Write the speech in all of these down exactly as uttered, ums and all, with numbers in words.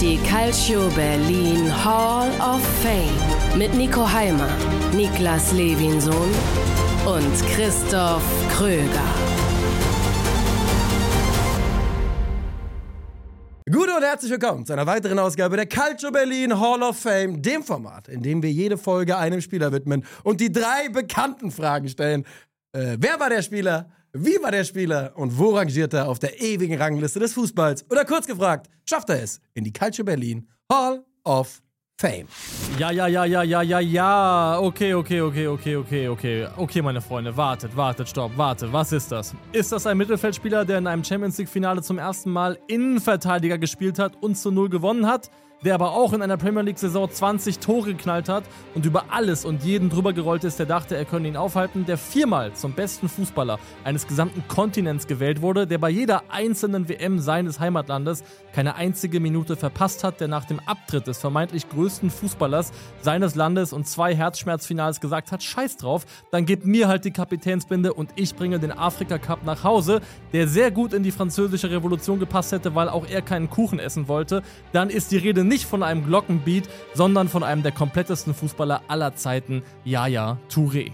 Die Calcio Berlin Hall of Fame mit Nico Heimer, Niklas Levinsohn und Christoph Kröger. Gute und herzlich willkommen zu einer weiteren Ausgabe der Calcio Berlin Hall of Fame, dem Format, in dem wir jede Folge einem Spieler widmen und die drei bekannten Fragen stellen. Äh, wer war der Spieler? Wie war der Spieler? Und wo rangiert er auf der ewigen Rangliste des Fußballs? Oder kurz gefragt, schafft er es in die Calcio Berlin Hall of Fame? Ja, ja, ja, ja, ja, ja, ja. Okay, okay, okay, okay, okay, okay. Okay, meine Freunde, wartet, wartet, stopp, wartet. Was ist das? Ist das ein Mittelfeldspieler, der in einem Champions-League-Finale zum ersten Mal Innenverteidiger gespielt hat und zu null gewonnen hat? Der aber auch in einer Premier League-Saison zwanzig Tore geknallt hat und über alles und jeden drüber gerollt ist, der dachte, er könne ihn aufhalten, der viermal zum besten Fußballer eines gesamten Kontinents gewählt wurde, der bei jeder einzelnen W M seines Heimatlandes keine einzige Minute verpasst hat, der nach dem Abtritt des vermeintlich größten Fußballers seines Landes und zwei Herzschmerzfinals gesagt hat, scheiß drauf, dann gib mir halt die Kapitänsbinde und ich bringe den Afrika-Cup nach Hause, der sehr gut in die französische Revolution gepasst hätte, weil auch er keinen Kuchen essen wollte, dann ist die Rede nicht nicht von einem Glockenbeat, sondern von einem der komplettesten Fußballer aller Zeiten, Yaya Touré.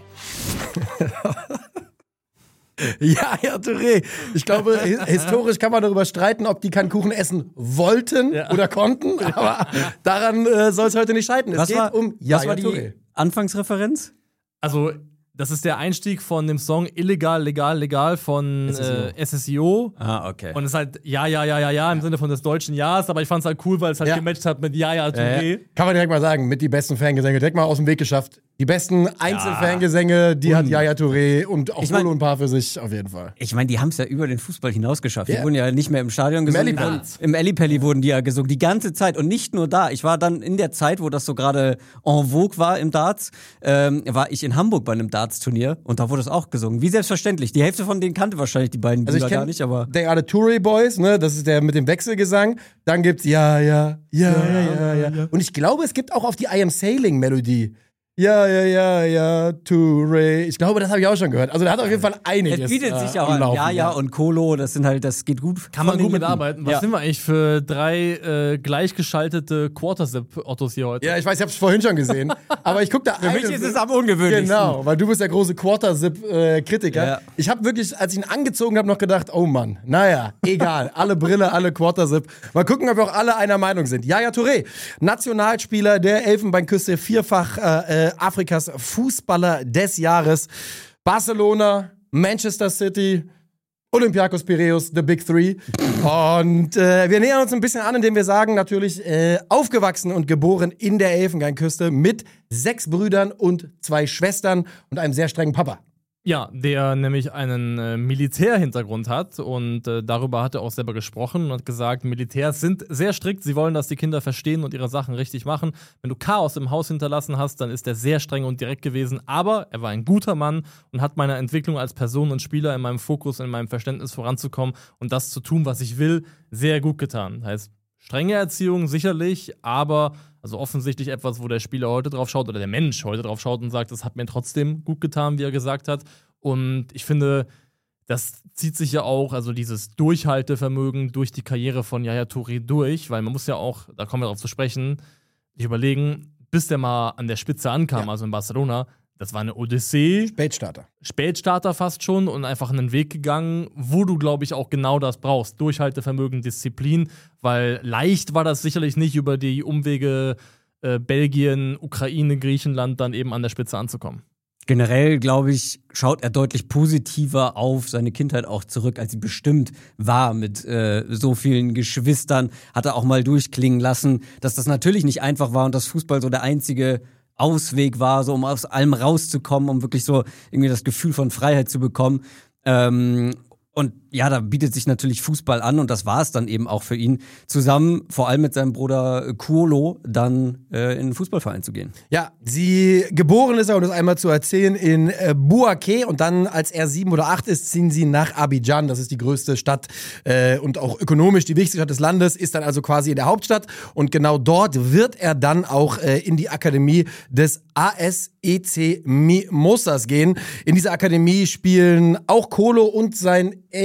Yaya Touré. Ich glaube, historisch kann man darüber streiten, ob die keinen Kuchen essen wollten ja. oder konnten, aber daran äh, soll es heute nicht scheitern. Es was geht war, um Yaya was war die Touré. Anfangsreferenz? Also, das ist der Einstieg von dem Song Illegal, Legal, Legal von S S I O. Äh, S S I O. Ah, okay. Und es ist halt ja, ja, ja, ja, ja im Sinne von des deutschen Ja's, aber ich fand es halt cool, weil es halt ja. gematcht hat mit Yaya Touré. Äh, kann man direkt mal sagen, mit die besten Fangesänge, direkt mal aus dem Weg geschafft. Die besten Einzelfangesänge, die hat Yaya Touré und auch ich mein, Solo ein paar für sich auf jeden Fall. Ich meine, die haben es ja über den Fußball hinaus geschafft. Yeah. Die wurden ja nicht mehr im Stadion gesungen. Im Ellipelli. Im Ellipelli wurden die ja gesungen, die ganze Zeit. Und nicht nur da. Ich war dann in der Zeit, wo das so gerade en vogue war im Darts, ähm, war ich in Hamburg bei einem Darts-Turnier und da wurde es auch gesungen. Wie selbstverständlich. Die Hälfte von denen kannte wahrscheinlich die beiden also Brüder gar nicht, aber... They are the Touré Boys, ne? Das ist der mit dem Wechselgesang. Dann gibt's ja, ja, ja, ja, ja, ja. ja. Und ich glaube, es gibt auch auf die I Am Sailing-Melodie. Ja, ja, ja, ja, Touré. Ich glaube, das habe ich auch schon gehört. Also, der hat auf jeden Fall einiges. Es bietet äh, sich ja auch an. Ja, ja und Kolo, das sind halt, das geht gut. Kann man gut Lippen. mitarbeiten. Was ja. sind wir eigentlich für drei äh, gleichgeschaltete Quarter-Zip-Ottos hier heute? Ja, ich weiß, ich habe es vorhin schon gesehen. Aber ich gucke da Für mich ist es am ungewöhnlichsten. Genau, weil du bist der große Quarter-Zip-Kritiker. Ja. Ich habe wirklich, als ich ihn angezogen habe, noch gedacht, oh Mann, naja, egal. Alle Brille, alle Quarter-Zip. Mal gucken, ob wir auch alle einer Meinung sind. Yaya Touré, Nationalspieler der Elfenbeinküste, vierfach äh, äh, Afrikas Fußballer des Jahres. Barcelona, Manchester City, Olympiakos Piräus, the Big Three. Und äh, wir nähern uns ein bisschen an, indem wir sagen, natürlich äh, aufgewachsen und geboren in der Elfenbeinküste mit sechs Brüdern und zwei Schwestern und einem sehr strengen Papa. Ja, der nämlich einen äh, Militärhintergrund hat und äh, darüber hat er auch selber gesprochen und hat gesagt, Militärs sind sehr strikt, sie wollen, dass die Kinder verstehen und ihre Sachen richtig machen. Wenn du Chaos im Haus hinterlassen hast, dann ist er sehr streng und direkt gewesen, aber er war ein guter Mann und hat meiner Entwicklung als Person und Spieler in meinem Fokus, in meinem Verständnis voranzukommen und das zu tun, was ich will, sehr gut getan. Heißt, strenge Erziehung sicherlich, aber also offensichtlich etwas, wo der Spieler heute drauf schaut oder der Mensch heute drauf schaut und sagt, das hat mir trotzdem gut getan, wie er gesagt hat. Und ich finde, das zieht sich ja auch, also dieses Durchhaltevermögen durch die Karriere von Yaya Touré durch, weil man muss ja auch, da kommen wir darauf zu sprechen, sich überlegen, bis der mal an der Spitze ankam, ja. also in Barcelona, das war eine Odyssee. Spätstarter. Spätstarter fast schon und einfach einen Weg gegangen, wo du, glaube ich, auch genau das brauchst. Durchhaltevermögen, Disziplin, weil leicht war das sicherlich nicht, über die Umwege äh, Belgien, Ukraine, Griechenland dann eben an der Spitze anzukommen. Generell, glaube ich, schaut er deutlich positiver auf seine Kindheit auch zurück, als sie bestimmt war mit äh, so vielen Geschwistern. Hat er auch mal durchklingen lassen, dass das natürlich nicht einfach war und dass Fußball so der einzige Ausweg war, so um aus allem rauszukommen, um wirklich so irgendwie das Gefühl von Freiheit zu bekommen. Ähm, und ja, da bietet sich natürlich Fußball an und das war es dann eben auch für ihn, zusammen vor allem mit seinem Bruder Kuolo dann äh, in den Fußballverein zu gehen. Ja, sie geboren ist er, um das einmal zu erzählen, in äh, Bouaké und dann, als er sieben oder acht ist, ziehen sie nach Abidjan, das ist die größte Stadt äh, und auch ökonomisch die wichtigste Stadt des Landes, ist dann also quasi in der Hauptstadt und genau dort wird er dann auch äh, in die Akademie des A S E C Mimosas gehen. In dieser Akademie spielen auch Kolo und sein El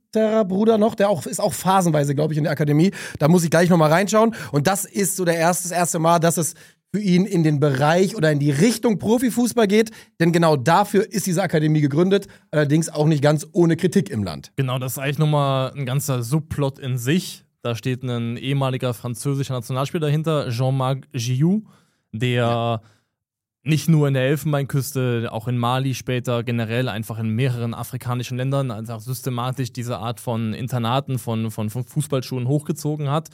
älterer Bruder noch, der auch, ist auch phasenweise, glaube ich, in der Akademie. Da muss ich gleich nochmal reinschauen. Und das ist so der erste, das erste Mal, dass es für ihn in den Bereich oder in die Richtung Profifußball geht. Denn genau dafür ist diese Akademie gegründet. Allerdings auch nicht ganz ohne Kritik im Land. Genau, das ist eigentlich nochmal ein ganzer Subplot in sich. Da steht ein ehemaliger französischer Nationalspieler dahinter, Jean-Marc Gioux, der ja. nicht nur in der Elfenbeinküste, auch in Mali später, generell einfach in mehreren afrikanischen Ländern einfach systematisch diese Art von Internaten, von, von, von Fußballschulen hochgezogen hat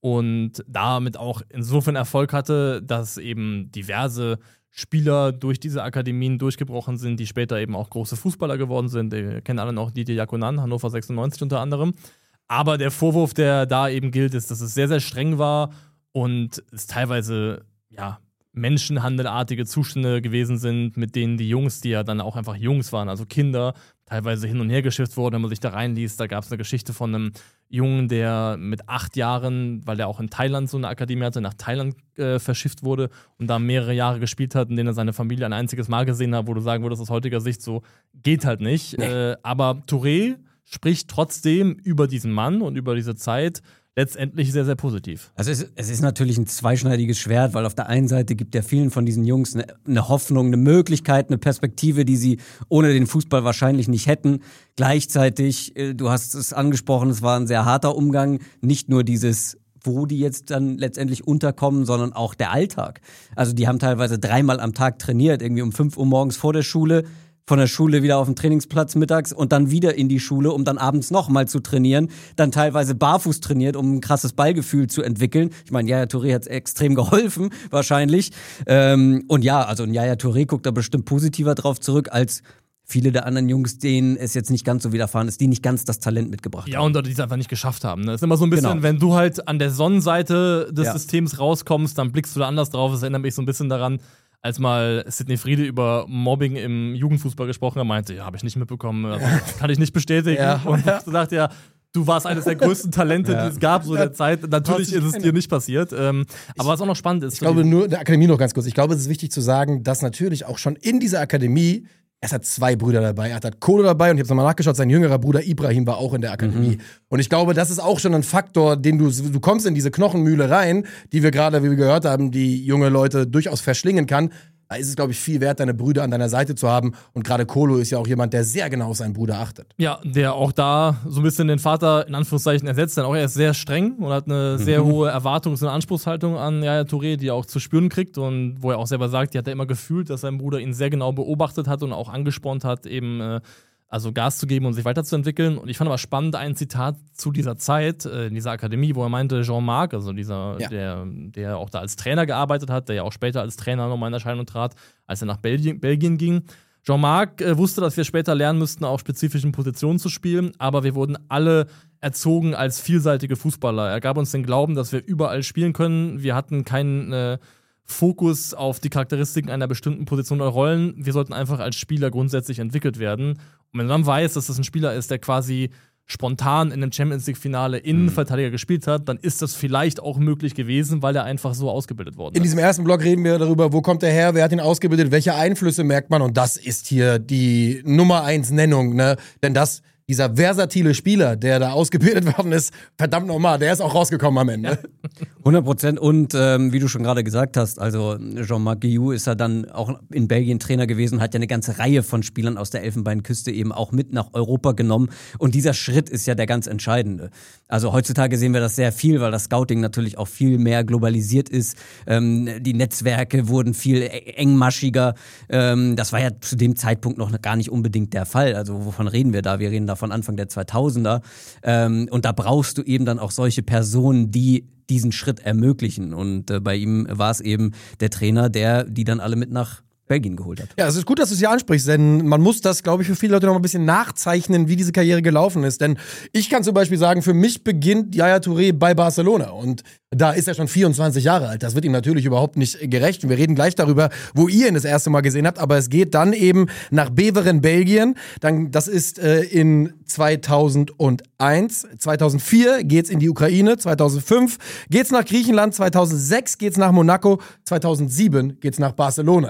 und damit auch insofern Erfolg hatte, dass eben diverse Spieler durch diese Akademien durchgebrochen sind, die später eben auch große Fußballer geworden sind. Wir kennen alle noch Didier Yakunan, Hannover sechsundneunzig unter anderem. Aber der Vorwurf, der da eben gilt, ist, dass es sehr, sehr streng war und es teilweise, ja, menschenhandelartige Zustände gewesen sind, mit denen die Jungs, die ja dann auch einfach Jungs waren, also Kinder, teilweise hin und her geschifft wurden, wenn man sich da reinliest. Da gab es eine Geschichte von einem Jungen, der mit acht Jahren, weil er auch in Thailand so eine Akademie hatte, nach Thailand äh, verschifft wurde und da mehrere Jahre gespielt hat, in denen er seine Familie ein einziges Mal gesehen hat, wo du sagen würdest, aus heutiger Sicht so, geht halt nicht. Nee. Äh, aber Touré spricht trotzdem über diesen Mann und über diese Zeit letztendlich sehr, sehr positiv. Also es, es ist natürlich ein zweischneidiges Schwert, weil auf der einen Seite gibt ja vielen von diesen Jungs eine, eine Hoffnung, eine Möglichkeit, eine Perspektive, die sie ohne den Fußball wahrscheinlich nicht hätten. Gleichzeitig, du hast es angesprochen, es war ein sehr harter Umgang, nicht nur dieses wo die jetzt dann letztendlich unterkommen, sondern auch der Alltag. Also die haben teilweise dreimal am Tag trainiert, irgendwie um fünf Uhr morgens vor der Schule, von der Schule wieder auf den Trainingsplatz mittags und dann wieder in die Schule, um dann abends nochmal zu trainieren. Dann teilweise barfuß trainiert, um ein krasses Ballgefühl zu entwickeln. Ich meine, Yaya Touré hat extrem geholfen, wahrscheinlich. Ähm, und ja, also ein Yaya Touré guckt da bestimmt positiver drauf zurück, als viele der anderen Jungs, denen es jetzt nicht ganz so widerfahren ist, die nicht ganz das Talent mitgebracht ja, haben. Ja, und die es einfach nicht geschafft haben. Das ist immer so ein bisschen, Genau. wenn du halt an der Sonnenseite des Ja. Systems rauskommst, dann blickst du da anders drauf. Das erinnert mich so ein bisschen daran, als mal Sidney Friede über Mobbing im Jugendfußball gesprochen hat, meinte, ja, habe ich nicht mitbekommen, also, kann ich nicht bestätigen. Ja. Und ja. sagt ja, du warst eines der größten Talente, Ja. die es gab so in der Zeit. Natürlich ist es dir nicht passiert. Ähm, aber was auch noch spannend ist. Ich glaube nur, der Akademie noch ganz kurz, ich glaube, es ist wichtig zu sagen, dass natürlich auch schon in dieser Akademie, er hat zwei Brüder dabei, er hat Kolo dabei und ich habe nochmal nachgeschaut, sein jüngerer Bruder Ibrahim war auch in der Akademie. Mhm. Und ich glaube, das ist auch schon ein Faktor, den du, du kommst in diese Knochenmühle rein, die wir gerade, wie wir gehört haben, die junge Leute durchaus verschlingen kann. Da ist es, glaube ich, viel wert, deine Brüder an deiner Seite zu haben. Und gerade Kolo ist ja auch jemand, der sehr genau auf seinen Bruder achtet. Ja, der auch da so ein bisschen den Vater in Anführungszeichen ersetzt. Denn auch er ist sehr streng und hat eine mhm. sehr hohe Erwartungs- und Anspruchshaltung an Yaya Touré, die er auch zu spüren kriegt. Und wo er auch selber sagt, die hat er immer gefühlt, dass sein Bruder ihn sehr genau beobachtet hat und auch angespornt hat, eben äh, also Gas zu geben und sich weiterzuentwickeln. Und ich fand aber spannend ein Zitat zu dieser Zeit, äh, in dieser Akademie, wo er meinte, Jean-Marc, also dieser, ja. der, der auch da als Trainer gearbeitet hat, der ja auch später als Trainer nochmal in Erscheinung trat, als er nach Belgien, Belgien ging. Jean-Marc äh, wusste, dass wir später lernen müssten, auf spezifischen Positionen zu spielen, aber wir wurden alle erzogen als vielseitige Fußballer. Er gab uns den Glauben, dass wir überall spielen können. Wir hatten keinen äh, Fokus auf die Charakteristiken einer bestimmten Position oder Rollen. Wir sollten einfach als Spieler grundsätzlich entwickelt werden. Und wenn du dann weißt, dass das ein Spieler ist, der quasi spontan in einem Champions-League-Finale Innenverteidiger mhm. gespielt hat, dann ist das vielleicht auch möglich gewesen, weil er einfach so ausgebildet worden ist. In diesem ersten Blog reden wir darüber, wo kommt er her, wer hat ihn ausgebildet, welche Einflüsse merkt man, und das ist hier die Nummer eins Nennung, ne? Denn das, dieser versatile Spieler, der da ausgebildet worden ist, verdammt nochmal, der ist auch rausgekommen am Ende. hundert Prozent und ähm, wie du schon gerade gesagt hast, also Jean-Marc Gioux ist ja dann auch in Belgien Trainer gewesen, hat ja eine ganze Reihe von Spielern aus der Elfenbeinküste eben auch mit nach Europa genommen und dieser Schritt ist ja der ganz entscheidende. Also heutzutage sehen wir das sehr viel, weil das Scouting natürlich auch viel mehr globalisiert ist. Ähm, die Netzwerke wurden viel engmaschiger. Ähm, das war ja zu dem Zeitpunkt noch gar nicht unbedingt der Fall. Also wovon reden wir da? Wir reden da von Anfang der zweitausender. Ähm, und da brauchst du eben dann auch solche Personen, die diesen Schritt ermöglichen. Und äh, bei ihm war es eben der Trainer, der die dann alle mit nach Belgien geholt hat. Ja, es ist gut, dass du es hier ansprichst, denn man muss das, glaube ich, für viele Leute noch ein bisschen nachzeichnen, wie diese Karriere gelaufen ist. Denn ich kann zum Beispiel sagen, für mich beginnt Yaya Touré bei Barcelona und da ist er schon vierundzwanzig Jahre alt. Das wird ihm natürlich überhaupt nicht gerecht. Und wir reden gleich darüber, wo ihr ihn das erste Mal gesehen habt. Aber es geht dann eben nach Beveren, Belgien. Dann, das ist äh, in zweitausendeins. zweitausendvier geht's in die Ukraine. zweitausendfünf geht's nach Griechenland. zweitausendsechs geht's nach Monaco. zweitausendsieben geht's nach Barcelona.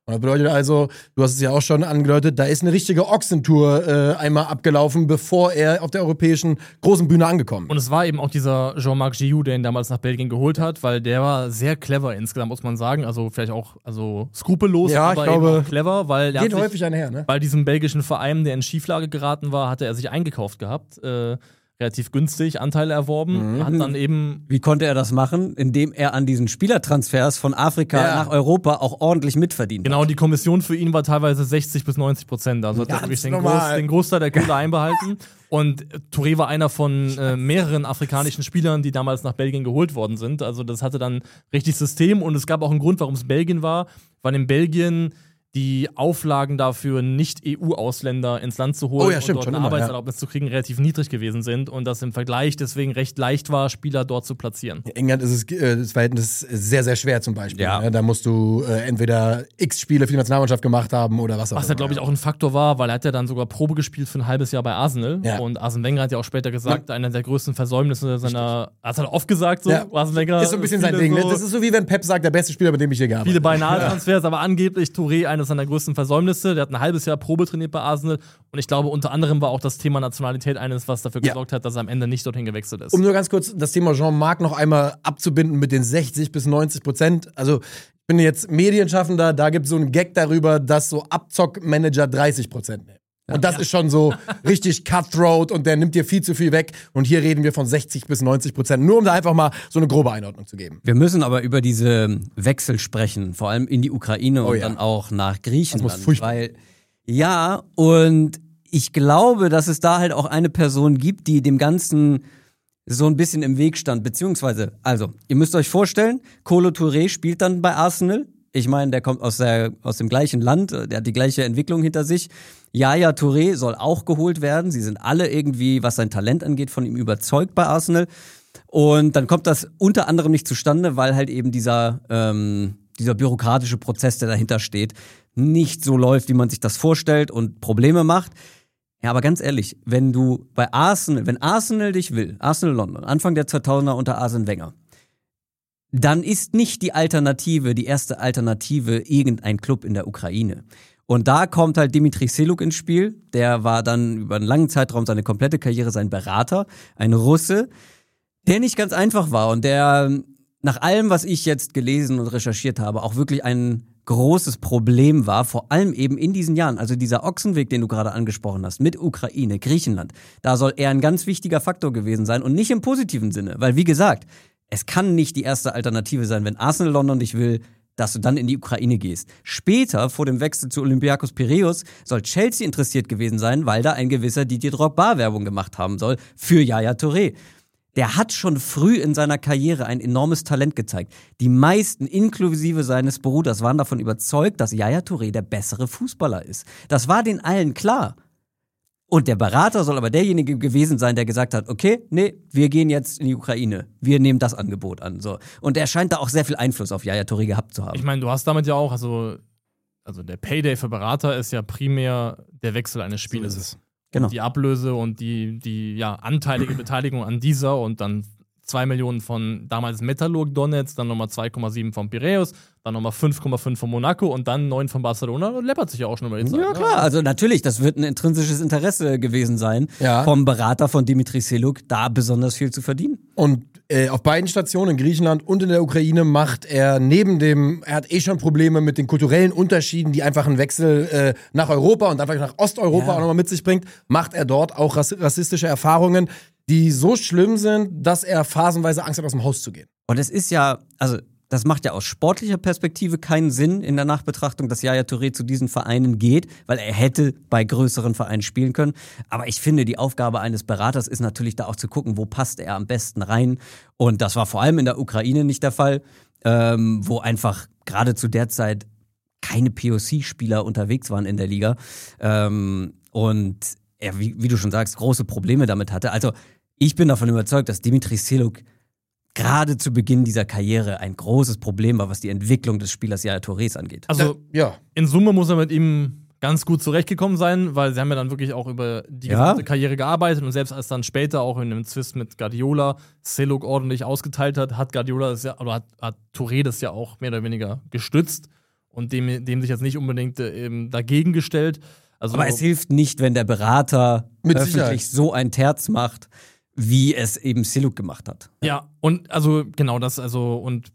Und das bedeutet also, du hast es ja auch schon angedeutet, da ist eine richtige Ochsentour äh, einmal abgelaufen, bevor er auf der europäischen großen Bühne angekommen ist. Und es war eben auch dieser Jean-Marc Gioux, der ihn damals nach Belgien geholt hat, weil der war sehr clever insgesamt, muss man sagen. Also vielleicht auch also skrupellos, ja, aber ich glaube, eben auch clever, weil der geht hat sich, häufig einher, ne? bei diesem belgischen Verein, der in Schieflage geraten war, hatte er sich eingekauft gehabt. Äh, relativ günstig Anteile erworben, Mhm. hat dann eben Wie konnte er das machen? Indem er an diesen Spielertransfers von Afrika Ja. nach Europa auch ordentlich mitverdient genau, hat. die Kommission für ihn war teilweise sechzig bis neunzig Prozent. Also hat er Ganz wirklich den, normal. Groß, den Großteil der Kohle einbehalten. Und Touré war einer von äh, mehreren afrikanischen Spielern, die damals nach Belgien geholt worden sind. Also das hatte dann richtig System und es gab auch einen Grund, warum es Belgien war, weil in Belgien die Auflagen dafür, Nicht-E U-Ausländer ins Land zu holen Oh ja, stimmt, und dort schon eine immer, Arbeitserlaubnis zu kriegen, relativ niedrig gewesen sind und das im Vergleich deswegen recht leicht war, Spieler dort zu platzieren. In England ist es, äh, das Verhältnis sehr, sehr schwer zum Beispiel. Ja. Ne? Da musst du äh, entweder x Spiele für die Nationalmannschaft gemacht haben oder was auch Was immer. ja, glaube ich, auch ein Faktor war, weil er hat ja dann sogar Probe gespielt für ein halbes Jahr bei Arsenal. Ja. Und Arsene Wenger hat ja auch später gesagt, einer der größten Versäumnisse seiner, das hat er oft gesagt, so, Ja. Arsene Wenger. Ist so ein bisschen sein viele Ding. Ne? so- Das ist so wie wenn Pep sagt, der beste Spieler, mit dem ich hier gearbeitet Viele habe. beinahe Transfers, aber angeblich Touré eines seiner größten Versäumnisse. Der hat ein halbes Jahr Probe trainiert bei Arsenal und ich glaube, unter anderem war auch das Thema Nationalität eines, was dafür Ja. gesorgt hat, dass er am Ende nicht dorthin gewechselt ist. Um nur ganz kurz das Thema Jean-Marc noch einmal abzubinden mit den sechzig bis neunzig Prozent. Also, ich bin jetzt Medienschaffender, da gibt es so einen Gag darüber, dass so Abzockmanager dreißig Prozent nehmen. Und das ist schon so richtig cutthroat und der nimmt dir viel zu viel weg. Und hier reden wir von sechzig bis neunzig Prozent. Nur um da einfach mal so eine grobe Einordnung zu geben. Wir müssen aber über diese Wechsel sprechen, vor allem in die Ukraine Oh und ja. dann auch nach Griechenland. Das muss furchtbar. Weil, ja, und ich glaube, dass es da halt auch eine Person gibt, die dem Ganzen so ein bisschen im Weg stand. Beziehungsweise, also, ihr müsst euch vorstellen, Kolo Touré spielt dann bei Arsenal. Ich meine, der kommt aus, der, aus dem gleichen Land, der hat die gleiche Entwicklung hinter sich. Yaya Touré soll auch geholt werden. Sie sind alle irgendwie, was sein Talent angeht, von ihm überzeugt bei Arsenal. Und dann kommt das unter anderem nicht zustande, weil halt eben dieser, ähm, dieser bürokratische Prozess, der dahinter steht, nicht so läuft, wie man sich das vorstellt und Probleme macht. Ja, aber ganz ehrlich, wenn du bei Arsenal, wenn Arsenal dich will, Arsenal London, Anfang der zweitausender unter Arsene Wenger, dann ist nicht die Alternative, die erste Alternative irgendein Club in der Ukraine. Und da kommt halt Dimitri Seluk ins Spiel. Der war dann über einen langen Zeitraum seine komplette Karriere sein Berater, ein Russe, der nicht ganz einfach war und der nach allem, was ich jetzt gelesen und recherchiert habe, auch wirklich ein großes Problem war, vor allem eben in diesen Jahren. Also dieser Ochsenweg, den du gerade angesprochen hast, mit Ukraine, Griechenland, da soll er ein ganz wichtiger Faktor gewesen sein und nicht im positiven Sinne, weil wie gesagt, es kann nicht die erste Alternative sein, wenn Arsenal London dich will, dass du dann in die Ukraine gehst. Später, vor dem Wechsel zu Olympiakos Piräus, soll Chelsea interessiert gewesen sein, weil da ein gewisser Didier Drogba Werbung gemacht haben soll für Yaya Touré. Der hat schon früh in seiner Karriere ein enormes Talent gezeigt. Die meisten, inklusive seines Bruders, waren davon überzeugt, dass Yaya Touré der bessere Fußballer ist. Das war den allen klar. Und der Berater soll aber derjenige gewesen sein, der gesagt hat, okay, nee, wir gehen jetzt in die Ukraine. Wir nehmen das Angebot an. So. Und er scheint da auch sehr viel Einfluss auf Yaya Touré gehabt zu haben. Ich meine, du hast damit ja auch, also, also der Payday für Berater ist ja primär der Wechsel eines Spielers. So ist es. Genau. Die Ablöse und die, die ja, anteilige Beteiligung an dieser und dann zwei Millionen von damals Metalurg Donetsk, dann nochmal zwei Komma sieben von Piräus, dann nochmal fünf Komma fünf von Monaco und dann neun von Barcelona. Das läppert sich ja auch schon über die Zeit. Ja, klar. Also natürlich, das wird ein intrinsisches Interesse gewesen sein, Ja. vom Berater von Dimitri Seluk, da besonders viel zu verdienen. Und äh, auf beiden Stationen, in Griechenland und in der Ukraine, macht er neben dem, er hat eh schon Probleme mit den kulturellen Unterschieden, die einfach einen Wechsel äh, nach Europa und einfach nach Osteuropa Ja. auch nochmal mit sich bringt, macht er dort auch rass rassistische Erfahrungen, die so schlimm sind, dass er phasenweise Angst hat, aus dem Haus zu gehen. Und es ist ja, also das macht ja aus sportlicher Perspektive keinen Sinn in der Nachbetrachtung, dass Yaya Touré zu diesen Vereinen geht, weil er hätte bei größeren Vereinen spielen können. Aber ich finde, die Aufgabe eines Beraters ist natürlich da auch zu gucken, wo passt er am besten rein. Und das war vor allem in der Ukraine nicht der Fall, ähm, wo einfach gerade zu der Zeit keine P O C-Spieler unterwegs waren in der Liga. Ähm, und er, wie, wie du schon sagst, große Probleme damit hatte. Also ich bin davon überzeugt, dass Dimitri Seluk gerade zu Beginn dieser Karriere ein großes Problem war, was die Entwicklung des Spielers Yaya Tourés angeht. Also Ja. in Summe muss er mit ihm ganz gut zurechtgekommen sein, weil sie haben ja dann wirklich auch über die Ja. gesamte Karriere gearbeitet und selbst als dann später auch in einem Zwist mit Guardiola Seluk ordentlich ausgeteilt hat, hat Guardiola das ja, oder hat, hat Touré das ja auch mehr oder weniger gestützt. und dem, dem sich jetzt nicht unbedingt äh, eben dagegen gestellt. Also, aber es hilft nicht, wenn der Berater Mit öffentlich Sicherheit. so ein Terz macht, wie es eben Seluk gemacht hat. Ja, und also genau das, also und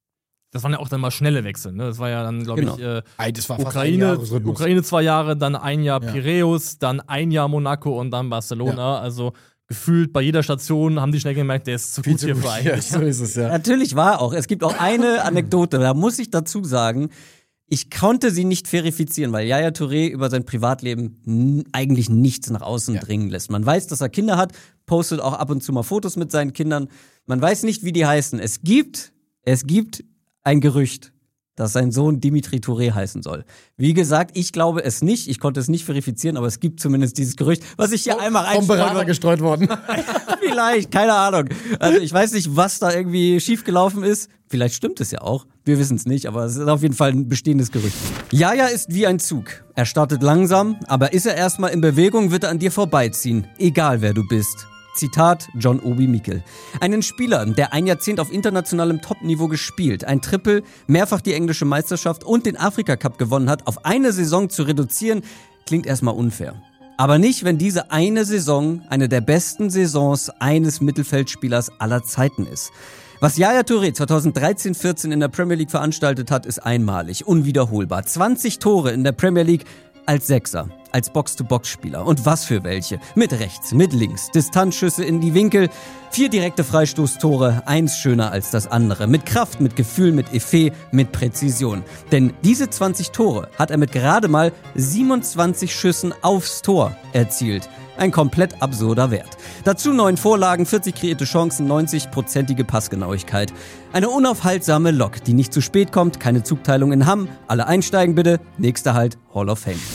das waren ja auch dann mal schnelle Wechsel, ne? Das war ja dann, glaube Genau. ich, äh, Ey, das war fast ein Ukraine, Jahresrhythmus. Ukraine zwei Jahre, dann ein Jahr Ja. Piräus, dann ein Jahr Monaco und dann Barcelona. Also gefühlt bei jeder Station haben die schnell gemerkt, der ist zu Viel gut zu hier gut. für Ja, eigentlich. so ist es, ja. Natürlich war auch. Es gibt auch eine Anekdote, da muss ich dazu sagen, ich konnte sie nicht verifizieren, weil Yaya Touré über sein Privatleben n- eigentlich nichts nach außen Ja. dringen lässt. Man weiß, dass er Kinder hat, postet auch ab und zu mal Fotos mit seinen Kindern. Man weiß nicht, wie die heißen. Es gibt, es gibt ein Gerücht, dass sein Sohn Dimitri Touré heißen soll. Wie gesagt, ich glaube es nicht. Ich konnte es nicht verifizieren, aber es gibt zumindest dieses Gerücht, was ich hier einmal Vom einstreuen Berater wollte. gestreut worden. Vielleicht, keine Ahnung. Also ich weiß nicht, was da irgendwie schiefgelaufen ist. Vielleicht stimmt es ja auch. Wir wissen es nicht, aber es ist auf jeden Fall ein bestehendes Gerücht. Yaya ist wie ein Zug. Er startet langsam, aber ist er erstmal in Bewegung, wird er an dir vorbeiziehen. Egal wer du bist. Zitat John Obi Mikel. Einen Spieler, der ein Jahrzehnt auf internationalem Top-Niveau gespielt, ein Triple, mehrfach die englische Meisterschaft und den Afrika-Cup gewonnen hat, auf eine Saison zu reduzieren, klingt erstmal unfair. Aber nicht, wenn diese eine Saison eine der besten Saisons eines Mittelfeldspielers aller Zeiten ist. Was Yaya Touré zweitausenddreizehn vierzehn in der Premier League veranstaltet hat, ist einmalig, unwiederholbar. zwanzig Tore in der Premier League als Sechser, als Box-to-Box-Spieler. Und was für welche. Mit rechts, mit links, Distanzschüsse in die Winkel, vier direkte Freistoßtore, eins schöner als das andere. Mit Kraft, mit Gefühl, mit Effet, mit Präzision. Denn diese zwanzig Tore hat er mit gerade mal siebenundzwanzig Schüssen aufs Tor erzielt. Ein komplett absurder Wert. Dazu neun Vorlagen, vierzig kreierte Chancen, neunzig-prozentige Passgenauigkeit. Eine unaufhaltsame Lok, die nicht zu spät kommt, keine Zugteilung in Hamm. Alle einsteigen bitte. Nächster Halt, Hall of Fame.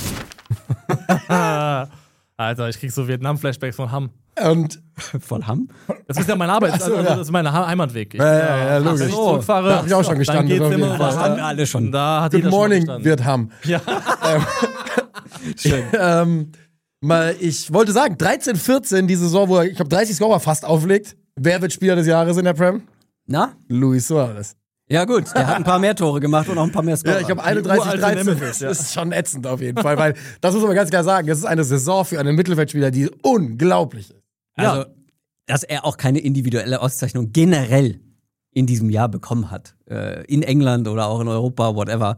Alter, ich krieg so Vietnam-Flashbacks von Hamm. Und Von Hamm? Das ist ja mein Arbeit, Ach so, also, ja. das ist mein Ha- Heimatweg. Ich, Ja, ja, ja, logisch. Wenn ich So, zurückfahre, da hab ich auch schon gestanden, dann geht's auf jeden immer Fall. nach Haben Hamm. wir alle schon. Da hat Good jeder schon Morning gestanden. wird Hamm. Ja. Schön. Ähm, mal, ich wollte sagen, dreizehn vierzehn, die Saison, wo er, ich glaube, dreißig Scorer fast auflegt. Wer wird Spieler des Jahres in der Prem? Na? Luis Suarez. Ja gut, der hat ein paar mehr Tore gemacht und auch ein paar mehr Scorer. Ja, ich habe einunddreißig uralte dreizehn. Nemesis, ja. Das ist schon ätzend auf jeden Fall, weil das muss man ganz klar sagen, das ist eine Saison für einen Mittelfeldspieler, die unglaublich ist. Also, dass er auch keine individuelle Auszeichnung generell in diesem Jahr bekommen hat. Äh, in England oder auch in Europa, whatever.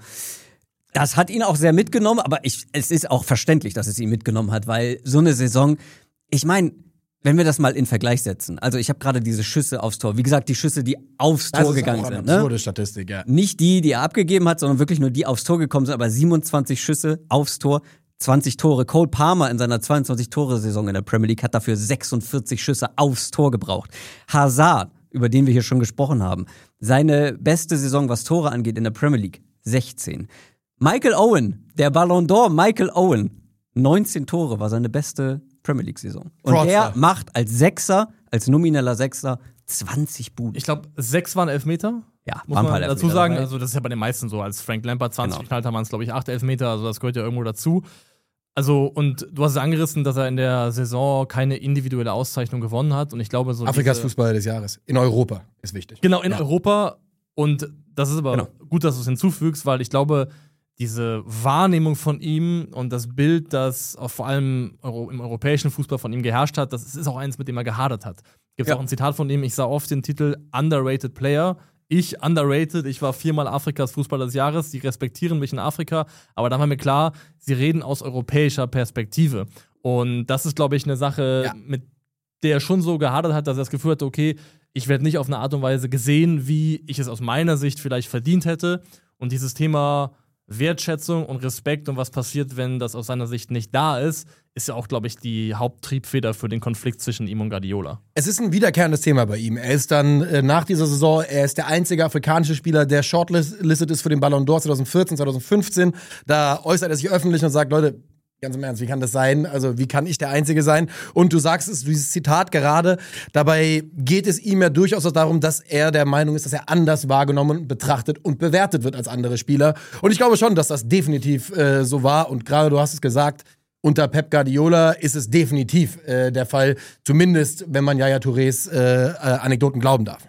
Das hat ihn auch sehr mitgenommen, aber ich, es ist auch verständlich, dass es ihn mitgenommen hat, weil so eine Saison, ich meine, wenn wir das mal in Vergleich setzen, also ich habe gerade diese Schüsse aufs Tor, wie gesagt, die Schüsse, die aufs Das Tor ist gegangen auch eine sind. Ne? absurde Statistik, ja. Nicht die, die er abgegeben hat, sondern wirklich nur die aufs Tor gekommen sind, aber siebenundzwanzig Schüsse aufs Tor, zwanzig Tore. Cole Palmer in seiner zweiundzwanzig-Tore-Saison in der Premier League hat dafür sechsundvierzig Schüsse aufs Tor gebraucht. Hazard, über den wir hier schon gesprochen haben, seine beste Saison, was Tore angeht in der Premier League, sechzehn. Michael Owen, der Ballon d'Or Michael Owen, neunzehn Tore war seine beste Premier League-Saison. Und Fraudster. er macht als Sechser, als nomineller Sechser, zwanzig Buden. Ich glaube, sechs waren Elfmeter. Ja, Muss waren ein man paar dazu Elfmeter sagen, dabei. also das ist ja bei den meisten so. Als Frank Lampard zwanzig Genau. geknallt hat, waren es, glaube ich, acht Elfmeter, also das gehört ja irgendwo dazu. Also, und du hast es angerissen, dass er in der Saison keine individuelle Auszeichnung gewonnen hat. Und ich glaube, so. Afrikas diese, Fußballer des Jahres. In Europa ist wichtig. Genau, in Ja. Europa. Und das ist aber Genau. gut, dass du es hinzufügst, weil ich glaube, diese Wahrnehmung von ihm und das Bild, das auch vor allem Euro, im europäischen Fußball von ihm geherrscht hat, das ist auch eins, mit dem er gehadert hat. Gibt es Ja. auch ein Zitat von ihm, ich sah oft den Titel Underrated Player. Ich underrated, ich war viermal Afrikas Fußballer des Jahres, die respektieren mich in Afrika, aber dann war mir klar, sie reden aus europäischer Perspektive. Und das ist, glaube ich, eine Sache, Ja. mit der er schon so gehadert hat, dass er das Gefühl hatte, okay, ich werde nicht auf eine Art und Weise gesehen, wie ich es aus meiner Sicht vielleicht verdient hätte. Und dieses Thema Wertschätzung und Respekt und was passiert, wenn das aus seiner Sicht nicht da ist, ist ja auch, glaube ich, die Haupttriebfeder für den Konflikt zwischen ihm und Guardiola. Es ist ein wiederkehrendes Thema bei ihm. Er ist dann äh, nach dieser Saison, er ist der einzige afrikanische Spieler, der shortlisted ist für den Ballon d'Or zwanzig vierzehn, zwanzig fünfzehn. Da äußert er sich öffentlich und sagt, Leute, ganz im Ernst, wie kann das sein? Also wie kann ich der Einzige sein? Und du sagst es, dieses Zitat gerade, dabei geht es ihm ja durchaus auch darum, dass er der Meinung ist, dass er anders wahrgenommen, betrachtet und bewertet wird als andere Spieler. Und ich glaube schon, dass das definitiv äh, so war. Und gerade du hast es gesagt, unter Pep Guardiola ist es definitiv äh, der Fall, zumindest wenn man Yaya Tourés äh, äh, Anekdoten glauben darf.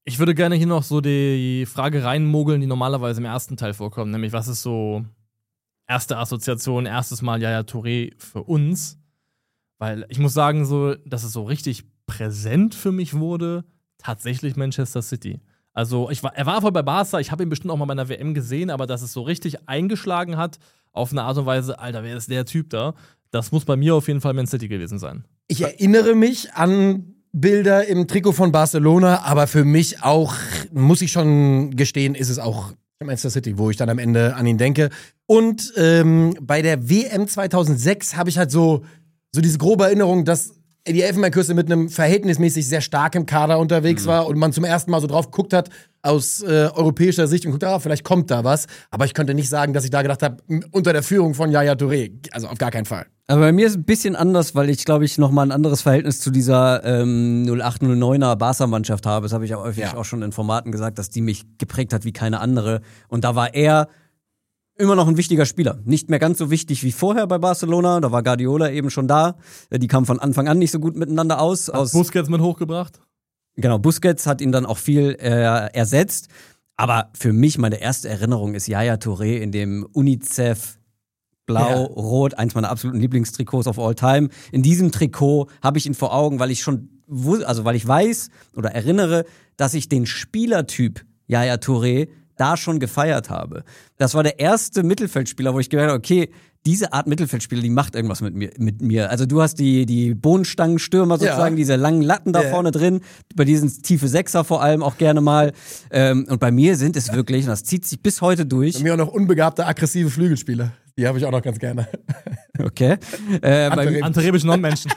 Ich würde gerne hier noch so die Frage reinmogeln, die normalerweise im ersten Teil vorkommt, nämlich was ist so erste Assoziation, erstes Mal Yaya Touré für uns? Weil ich muss sagen, so, dass es so richtig präsent für mich wurde, tatsächlich Manchester City. Also ich war, er war voll bei Barca, ich habe ihn bestimmt auch mal bei einer W M gesehen, aber dass es so richtig eingeschlagen hat, auf eine Art und Weise, Alter, wer ist der Typ da? Das muss bei mir auf jeden Fall Man City gewesen sein. Ich erinnere mich an Bilder im Trikot von Barcelona, aber für mich auch, muss ich schon gestehen, ist es auch Manchester City, wo ich dann am Ende an ihn denke. Und ähm, bei der W M zweitausendsechs habe ich halt so, so diese grobe Erinnerung, dass die Elfenbeinküste mit einem verhältnismäßig sehr starken Kader unterwegs mhm. war und man zum ersten Mal so drauf geguckt hat aus äh, europäischer Sicht und guckt, ah, vielleicht kommt da was. Aber ich könnte nicht sagen, dass ich da gedacht habe, unter der Führung von Yaya Touré. Also auf gar keinen Fall. Aber bei mir ist es ein bisschen anders, weil ich, glaube ich, nochmal ein anderes Verhältnis zu dieser ähm, null acht null neuner Barca-Mannschaft habe. Das habe ich auch häufig ja. auch schon in Formaten gesagt, dass die mich geprägt hat wie keine andere. Und da war er immer noch ein wichtiger Spieler. Nicht mehr ganz so wichtig wie vorher bei Barcelona. Da war Guardiola eben schon da. Die kamen von Anfang an nicht so gut miteinander aus. Hat aus Busquets mit hochgebracht? Genau, Busquets hat ihn dann auch viel äh, ersetzt. Aber für mich, meine erste Erinnerung ist Yaya Touré in dem UNICEF Blau-Rot, ja. eins meiner absoluten Lieblingstrikots of all time. In diesem Trikot habe ich ihn vor Augen, weil ich schon, also weil ich weiß oder erinnere, dass ich den Spielertyp Yaya Touré da schon gefeiert habe. Das war der erste Mittelfeldspieler, wo ich gedacht habe, okay, diese Art Mittelfeldspieler, die macht irgendwas mit mir. Mit mir. Also du hast die, die Bohnenstangenstürmer sozusagen, ja. diese langen Latten da ja. vorne drin, bei diesen tiefe Sechser vor allem auch gerne mal. Ähm, und bei mir sind es wirklich, und das zieht sich bis heute durch. Bei mir auch noch unbegabte, aggressive Flügelspieler. Die habe ich auch noch ganz gerne. Okay. Äh, Antirebisch Non-Menschen.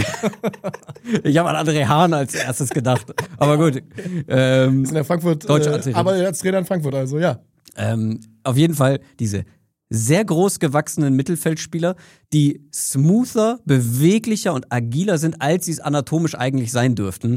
Ich habe an André Hahn als erstes gedacht. Aber gut. Ähm, ist in der Frankfurt, äh, aber als Trainer in Frankfurt, also ja. Ähm, auf jeden Fall diese sehr groß gewachsenen Mittelfeldspieler, die smoother, beweglicher und agiler sind, als sie es anatomisch eigentlich sein dürften.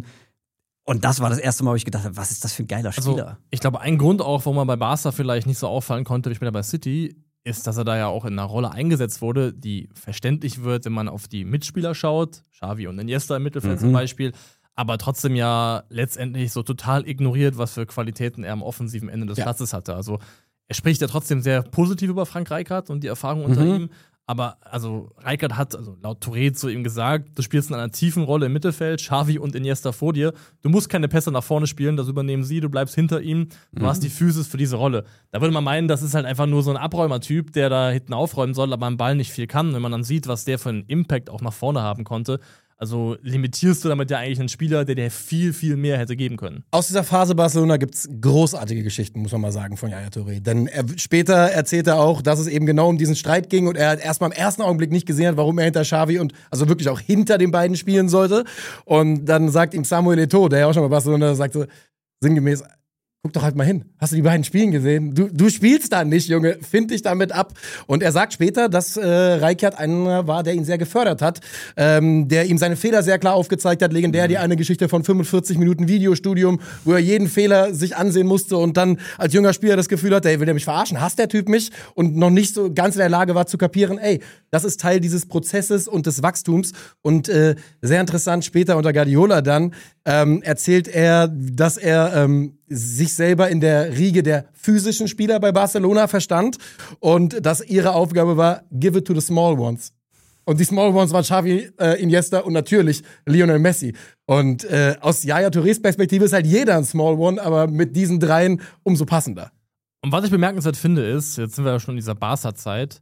Und das war das erste Mal, wo ich gedacht habe, was ist das für ein geiler Spieler? Also, ich glaube, ein Grund auch, warum er bei Barca vielleicht nicht so auffallen konnte wie später bei City, ist, dass er da ja auch in einer Rolle eingesetzt wurde, die verständlich wird, wenn man auf die Mitspieler schaut, Xavi und Iniesta im Mittelfeld mhm. zum Beispiel, aber trotzdem ja letztendlich so total ignoriert, was für Qualitäten er am offensiven Ende des ja. Platzes hatte. Also er spricht ja trotzdem sehr positiv über Frank Rijkaard und die Erfahrung unter mhm. ihm, aber also Rijkaard hat also laut Touré zu ihm gesagt, du spielst in einer tiefen Rolle im Mittelfeld, Xavi und Iniesta vor dir, du musst keine Pässe nach vorne spielen, das übernehmen sie, du bleibst hinter ihm, du mhm. hast die Physis für diese Rolle. Da würde man meinen, das ist halt einfach nur so ein Abräumertyp, der da hinten aufräumen soll, aber am Ball nicht viel kann. Wenn man dann sieht, was der für einen Impact auch nach vorne haben konnte, also limitierst du damit ja eigentlich einen Spieler, der dir viel, viel mehr hätte geben können. Aus dieser Phase Barcelona gibt's großartige Geschichten, muss man mal sagen, von Yaya Touré. Denn er, später erzählt er auch, dass es eben genau um diesen Streit ging und er hat erstmal im ersten Augenblick nicht gesehen hat, warum er hinter Xavi und also wirklich auch hinter den beiden spielen sollte. Und dann sagt ihm Samuel Eto'o, der ja auch schon bei Barcelona sagte, sinngemäß, guck doch halt mal hin. Hast du die beiden Spielen gesehen? Du, du spielst da nicht, Junge. Find dich damit ab. Und er sagt später, dass äh, Rijkaard einer war, der ihn sehr gefördert hat, ähm, der ihm seine Fehler sehr klar aufgezeigt hat. Legendär die eine Geschichte von fünfundvierzig Minuten Videostudium, wo er jeden Fehler sich ansehen musste und dann als junger Spieler das Gefühl hatte, ey, will der mich verarschen? Hasst der Typ mich? Und noch nicht so ganz in der Lage war zu kapieren, ey, das ist Teil dieses Prozesses und des Wachstums. Und äh, sehr interessant, später unter Guardiola dann, ähm, erzählt er, dass er ähm, sich selber in der Riege der physischen Spieler bei Barcelona verstand und dass ihre Aufgabe war, give it to the small ones. Und die small ones waren Xavi, äh, Iniesta und natürlich Lionel Messi. Und äh, aus Yaya Tourés Perspektive ist halt jeder ein small one, aber mit diesen dreien umso passender. Und was ich bemerkenswert finde ist, jetzt sind wir ja schon in dieser Barca-Zeit,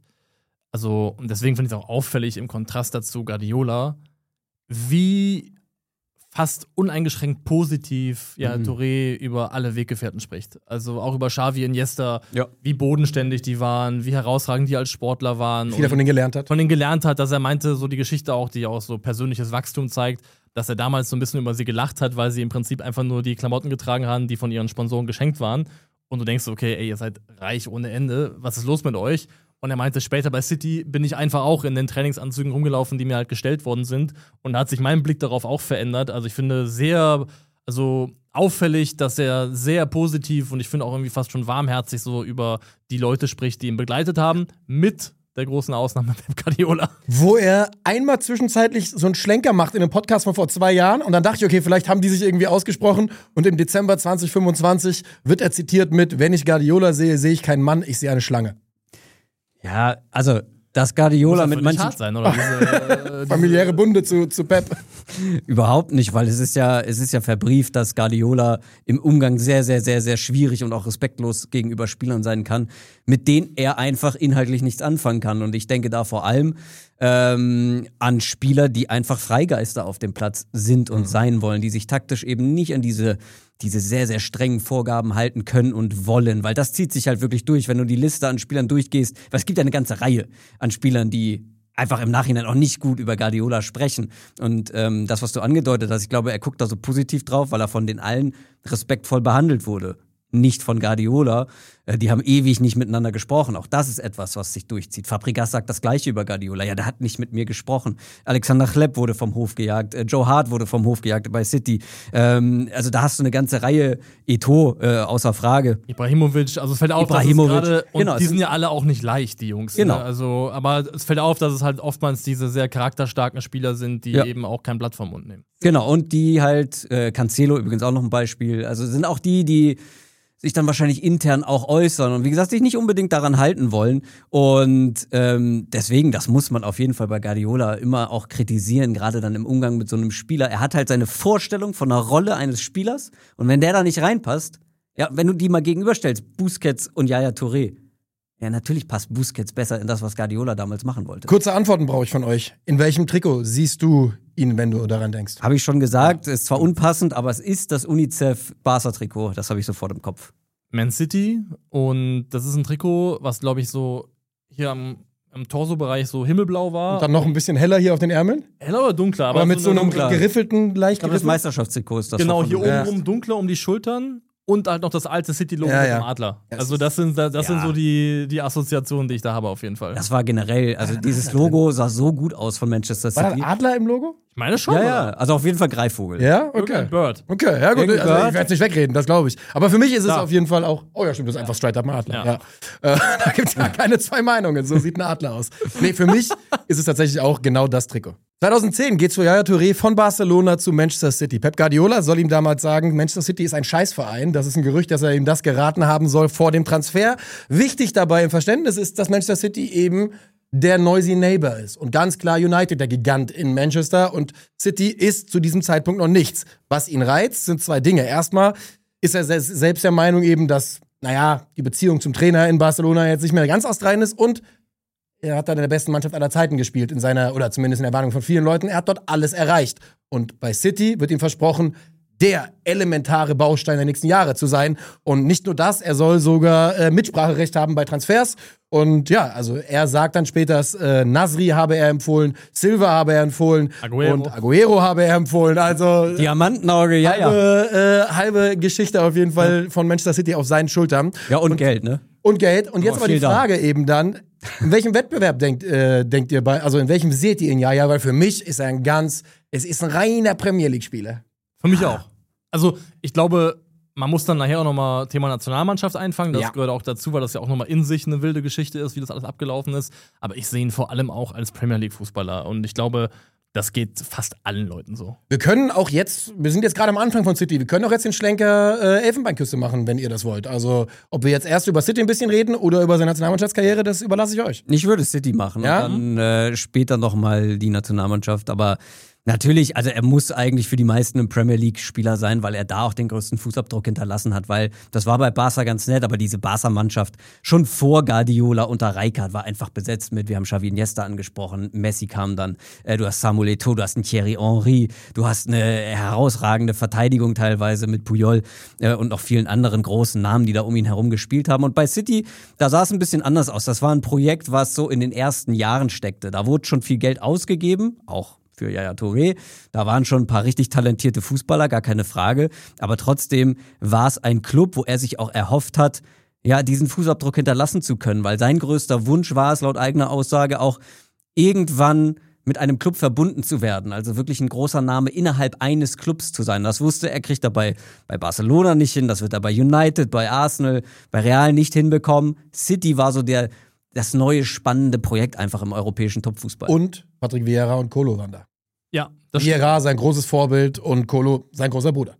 also und deswegen finde ich es auch auffällig im Kontrast dazu Guardiola, wie fast uneingeschränkt positiv ja, mhm. Touré über alle Weggefährten spricht. Also auch über Xavi, Iniesta, ja. wie bodenständig die waren, wie herausragend die als Sportler waren. Viel von denen gelernt hat. Von denen gelernt hat, dass er meinte, so die Geschichte auch, die auch so persönliches Wachstum zeigt, dass er damals so ein bisschen über sie gelacht hat, weil sie im Prinzip einfach nur die Klamotten getragen haben, die von ihren Sponsoren geschenkt waren. Und du denkst, okay, ey, ihr seid reich ohne Ende, was ist los mit euch? Und er meinte, später bei City bin ich einfach auch in den Trainingsanzügen rumgelaufen, die mir halt gestellt worden sind. Und da hat sich mein Blick darauf auch verändert. Also ich finde sehr, also auffällig, dass er sehr positiv und ich finde auch irgendwie fast schon warmherzig so über die Leute spricht, die ihn begleitet haben, mit der großen Ausnahme Pep Guardiola. Wo er einmal zwischenzeitlich so einen Schlenker macht in einem Podcast von vor zwei Jahren und dann dachte ich, okay, vielleicht haben die sich irgendwie ausgesprochen und im Dezember zwanzig fünfundzwanzig wird er zitiert mit: Wenn ich Guardiola sehe, sehe ich keinen Mann, ich sehe eine Schlange. Ja, also dass Guardiola mit manchen hart sein, oder? Diese, äh, Familiäre Bunde zu, zu Pep. Überhaupt nicht, weil es ist ja, es ist ja verbrieft, dass Guardiola im Umgang sehr, sehr, sehr, sehr schwierig und auch respektlos gegenüber Spielern sein kann, mit denen er einfach inhaltlich nichts anfangen kann. Und ich denke da vor allem ähm, an Spieler, die einfach Freigeister auf dem Platz sind und mhm. sein wollen, die sich taktisch eben nicht an diese diese sehr, sehr strengen Vorgaben halten können und wollen, weil das zieht sich halt wirklich durch, wenn du die Liste an Spielern durchgehst, weil es gibt ja eine ganze Reihe an Spielern, die einfach im Nachhinein auch nicht gut über Guardiola sprechen. Und ähm, das, was du angedeutet hast, ich glaube, er guckt da so positiv drauf, weil er von den allen respektvoll behandelt wurde. Nicht von Guardiola. Äh, die haben ewig nicht miteinander gesprochen. Auch das ist etwas, was sich durchzieht. Fabregas sagt das Gleiche über Guardiola. Ja, der hat nicht mit mir gesprochen. Alexander Hleb wurde vom Hof gejagt. Äh, Joe Hart wurde vom Hof gejagt bei City. Ähm, also da hast du eine ganze Reihe Eto'o äh, außer Frage. Ibrahimovic, also es fällt auf, Ibrahimovic, dass es gerade, und genau, die sind ja alle auch nicht leicht, die Jungs. Genau. Ne? Also, aber es fällt auf, dass es halt oftmals diese sehr charakterstarken Spieler sind, die ja. eben auch kein Blatt vom Mund nehmen. Genau, und die halt, äh, Cancelo übrigens auch noch ein Beispiel, also sind auch die, die sich dann wahrscheinlich intern auch äußern und wie gesagt, sich nicht unbedingt daran halten wollen. Und ähm, deswegen, das muss man auf jeden Fall bei Guardiola immer auch kritisieren, gerade dann im Umgang mit so einem Spieler. Er hat halt seine Vorstellung von der Rolle eines Spielers und wenn der da nicht reinpasst, ja, wenn du die mal gegenüberstellst, Busquets und Yaya Touré, ja, natürlich passt Busquets besser in das, was Guardiola damals machen wollte. Kurze Antworten brauche ich von euch. In welchem Trikot siehst du ihn, wenn du daran denkst? Habe ich schon gesagt, ist zwar unpassend, aber es ist das UNICEF-Barca-Trikot, das habe ich sofort im Kopf. Man City, und das ist ein Trikot, was, glaube ich, so hier am, am Torso-Bereich so himmelblau war. Und dann noch ein bisschen heller hier auf den Ärmeln? Heller oder dunkler? Aber, aber mit so, so einem dunkler. geriffelten, leicht Ich glaube, das Meisterschaftstrikot ist das. Genau, hier ja. oben rum dunkler um die Schultern. Und halt noch das alte City-Logo ja, mit ja. dem Adler. Das also das sind das ja. sind so die, die Assoziationen, die ich da habe auf jeden Fall. Das war generell, also dieses Logo sah so gut aus von Manchester City. War da Adler im Logo? Ich meine schon. Ja, oder? ja, also auf jeden Fall Greifvogel. Ja, okay. Irgendein Bird. Okay, ja gut, also ich werde es nicht wegreden, das glaube ich. Aber für mich ist es Da. auf jeden Fall auch, oh ja stimmt, das ist einfach straight up ein Adler. Ja. Ja. Äh, da gibt es ja keine zwei Meinungen, so sieht ein Adler aus. Nee, für mich ist es tatsächlich auch genau das Trikot. zweitausendzehn geht's für Yaya Touré von Barcelona zu Manchester City. Pep Guardiola soll ihm damals sagen, Manchester City ist ein Scheißverein. Das ist ein Gerücht, dass er ihm das geraten haben soll vor dem Transfer. Wichtig dabei im Verständnis ist, dass Manchester City eben der noisy neighbor ist. Und ganz klar United, der Gigant in Manchester. Und City ist zu diesem Zeitpunkt noch nichts. Was ihn reizt, sind zwei Dinge. Erstmal ist er selbst der Meinung eben, dass, naja, die Beziehung zum Trainer in Barcelona jetzt nicht mehr ganz astrein ist. Und er hat dann in der besten Mannschaft aller Zeiten gespielt, in seiner, oder zumindest in der Erwartung von vielen Leuten. Er hat dort alles erreicht. Und bei City wird ihm versprochen, der elementare Baustein der nächsten Jahre zu sein. Und nicht nur das, er soll sogar äh, Mitspracherecht haben bei Transfers. Und ja, also er sagt dann später, dass äh, Nasri habe er empfohlen, Silva habe er empfohlen Aguero. und Aguero habe er empfohlen. Also Diamantenauge, ja, ja. halbe, äh, halbe Geschichte auf jeden Fall von Manchester City auf seinen Schultern. Ja, und, und Geld, ne? Und Geld. Und jetzt Oh, war die viel Frage eben dann, in welchem Wettbewerb denkt, äh, denkt ihr bei, also in welchem seht ihr ihn? Ja, ja, weil für mich ist er ein ganz, es ist ein reiner Premier League-Spieler. Für mich auch. Also, ich glaube, man muss dann nachher auch nochmal Thema Nationalmannschaft einfangen. Das Ja. gehört auch dazu, weil das ja auch nochmal in sich eine wilde Geschichte ist, wie das alles abgelaufen ist. Aber ich sehe ihn vor allem auch als Premier League-Fußballer. Und ich glaube, das geht fast allen Leuten so. Wir können auch jetzt, wir sind jetzt gerade am Anfang von City, wir können auch jetzt den Schlenker äh, Elfenbeinküste machen, wenn ihr das wollt. Also, ob wir jetzt erst über City ein bisschen reden oder über seine Nationalmannschaftskarriere, das überlasse ich euch. Ich würde City machen Ja? und dann äh, später nochmal die Nationalmannschaft, aber natürlich, also er muss eigentlich für die meisten ein Premier League-Spieler sein, weil er da auch den größten Fußabdruck hinterlassen hat, weil das war bei Barca ganz nett, aber diese Barca-Mannschaft schon vor Guardiola unter Rijkaard war einfach besetzt mit, wir haben Xavi Iniesta angesprochen, Messi kam dann, äh, du hast Samuel Eto'o, du hast einen Thierry Henry, du hast eine herausragende Verteidigung teilweise mit Puyol äh, und noch vielen anderen großen Namen, die da um ihn herum gespielt haben. Und bei City, da sah es ein bisschen anders aus. Das war ein Projekt, was so in den ersten Jahren steckte. Da wurde schon viel Geld ausgegeben, auch für Yaya Touré. Da waren schon ein paar richtig talentierte Fußballer, gar keine Frage. Aber trotzdem war es ein Club, wo er sich auch erhofft hat, ja, diesen Fußabdruck hinterlassen zu können. Weil sein größter Wunsch war es, laut eigener Aussage, auch irgendwann mit einem Club verbunden zu werden. Also wirklich ein großer Name innerhalb eines Clubs zu sein. Das wusste er, kriegt er bei, bei Barcelona nicht hin. Das wird er bei United, bei Arsenal, bei Real nicht hinbekommen. City war so der das neue spannende Projekt einfach im europäischen Topfußball. Und Patrick Vieira und Kolo waren da. Ja, das Vieira sein großes Vorbild und Kolo sein großer Bruder.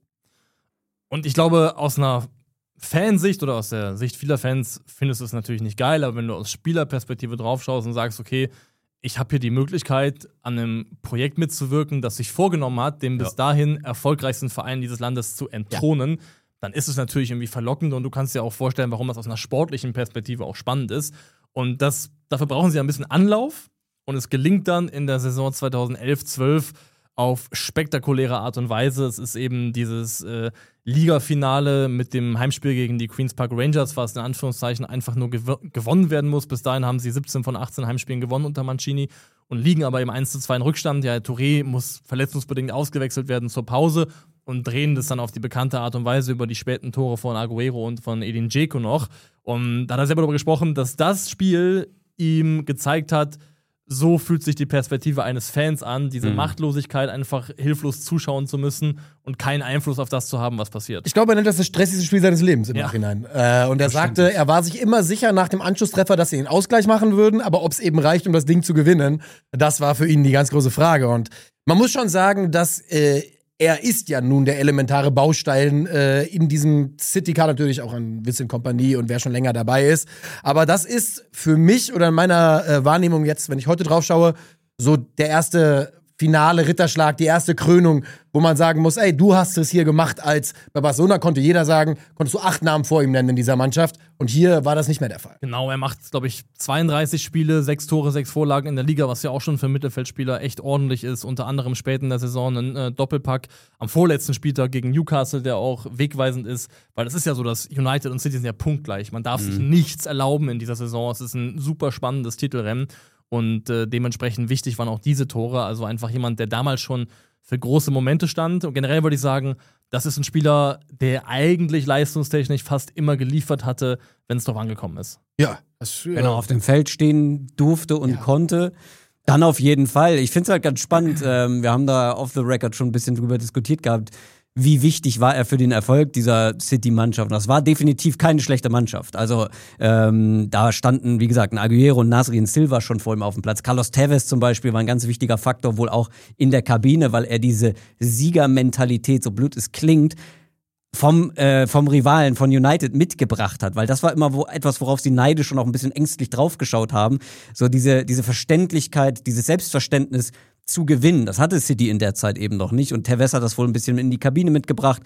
Und ich glaube, aus einer Fansicht oder aus der Sicht vieler Fans findest du es natürlich nicht geil, aber wenn du aus Spielerperspektive draufschaust und sagst, okay, ich habe hier die Möglichkeit, an einem Projekt mitzuwirken, das sich vorgenommen hat, den bis dahin erfolgreichsten Verein dieses Landes zu entthronen, ja. dann ist es natürlich irgendwie verlockend und du kannst dir auch vorstellen, warum das aus einer sportlichen Perspektive auch spannend ist. Und das, dafür brauchen sie ein bisschen Anlauf und es gelingt dann in der Saison zweitausendelf zwölf auf spektakuläre Art und Weise. Es ist eben dieses äh, Liga-Finale mit dem Heimspiel gegen die Queen's Park Rangers, was in Anführungszeichen einfach nur gew- gewonnen werden muss. Bis dahin haben sie siebzehn von achtzehn Heimspielen gewonnen unter Mancini und liegen aber im eins zu zwei in Rückstand. Ja, Touré muss verletzungsbedingt ausgewechselt werden zur Pause und drehen das dann auf die bekannte Art und Weise über die späten Tore von Agüero und von Edin Dzeko noch. Und da hat er selber darüber gesprochen, dass das Spiel ihm gezeigt hat, so fühlt sich die Perspektive eines Fans an, diese mhm. Machtlosigkeit, einfach hilflos zuschauen zu müssen und keinen Einfluss auf das zu haben, was passiert. Ich glaube, er nennt das das stressigste Spiel seines Lebens im ja. Nachhinein. Äh, und er sagte, er war sich immer sicher nach dem Anschlusstreffer, dass sie den Ausgleich machen würden, aber ob es eben reicht, um das Ding zu gewinnen, das war für ihn die ganz große Frage. Und man muss schon sagen, dass äh, er ist ja nun der elementare Baustein äh, in diesem City-Car, natürlich auch an Vincent Kompany und wer schon länger dabei ist. Aber das ist für mich oder in meiner äh, Wahrnehmung jetzt, wenn ich heute drauf schaue, so der erste finale Ritterschlag, die erste Krönung, wo man sagen muss, ey, du hast es hier gemacht, als bei Barcelona konnte jeder sagen, konntest du acht Namen vor ihm nennen in dieser Mannschaft und hier war das nicht mehr der Fall. Genau, er macht, glaube ich, zweiunddreißig Spiele, sechs Tore, sechs Vorlagen in der Liga, was ja auch schon für Mittelfeldspieler echt ordentlich ist, unter anderem spät in der Saison ein äh, Doppelpack am vorletzten Spieltag gegen Newcastle, der auch wegweisend ist, weil das ist ja so, dass United und City sind ja punktgleich, man darf mhm. sich nichts erlauben in dieser Saison, es ist ein super spannendes Titelrennen. Und äh, dementsprechend wichtig waren auch diese Tore. Also einfach jemand, der damals schon für große Momente stand. Und generell würde ich sagen, das ist ein Spieler, der eigentlich leistungstechnisch fast immer geliefert hatte, wenn es drauf angekommen ist. Ja. Das, äh, wenn er auf dem Feld stehen durfte und ja. konnte. Dann auf jeden Fall. Ich finde es halt ganz spannend. Ähm, wir haben da off the record schon ein bisschen drüber diskutiert gehabt. Wie wichtig war er für den Erfolg dieser City-Mannschaft? Das war definitiv keine schlechte Mannschaft. Also ähm, da standen, wie gesagt, ein Agüero und Nasrin Silva schon vor ihm auf dem Platz. Carlos Tevez zum Beispiel war ein ganz wichtiger Faktor, wohl auch in der Kabine, weil er diese Siegermentalität, so blöd es klingt, vom, äh, vom Rivalen von United mitgebracht hat. Weil das war immer wo, etwas, worauf sie neidisch und auch ein bisschen ängstlich draufgeschaut haben. So diese, diese Verständlichkeit, dieses Selbstverständnis zu gewinnen. Das hatte City in der Zeit eben noch nicht und Tevez hat das wohl ein bisschen in die Kabine mitgebracht.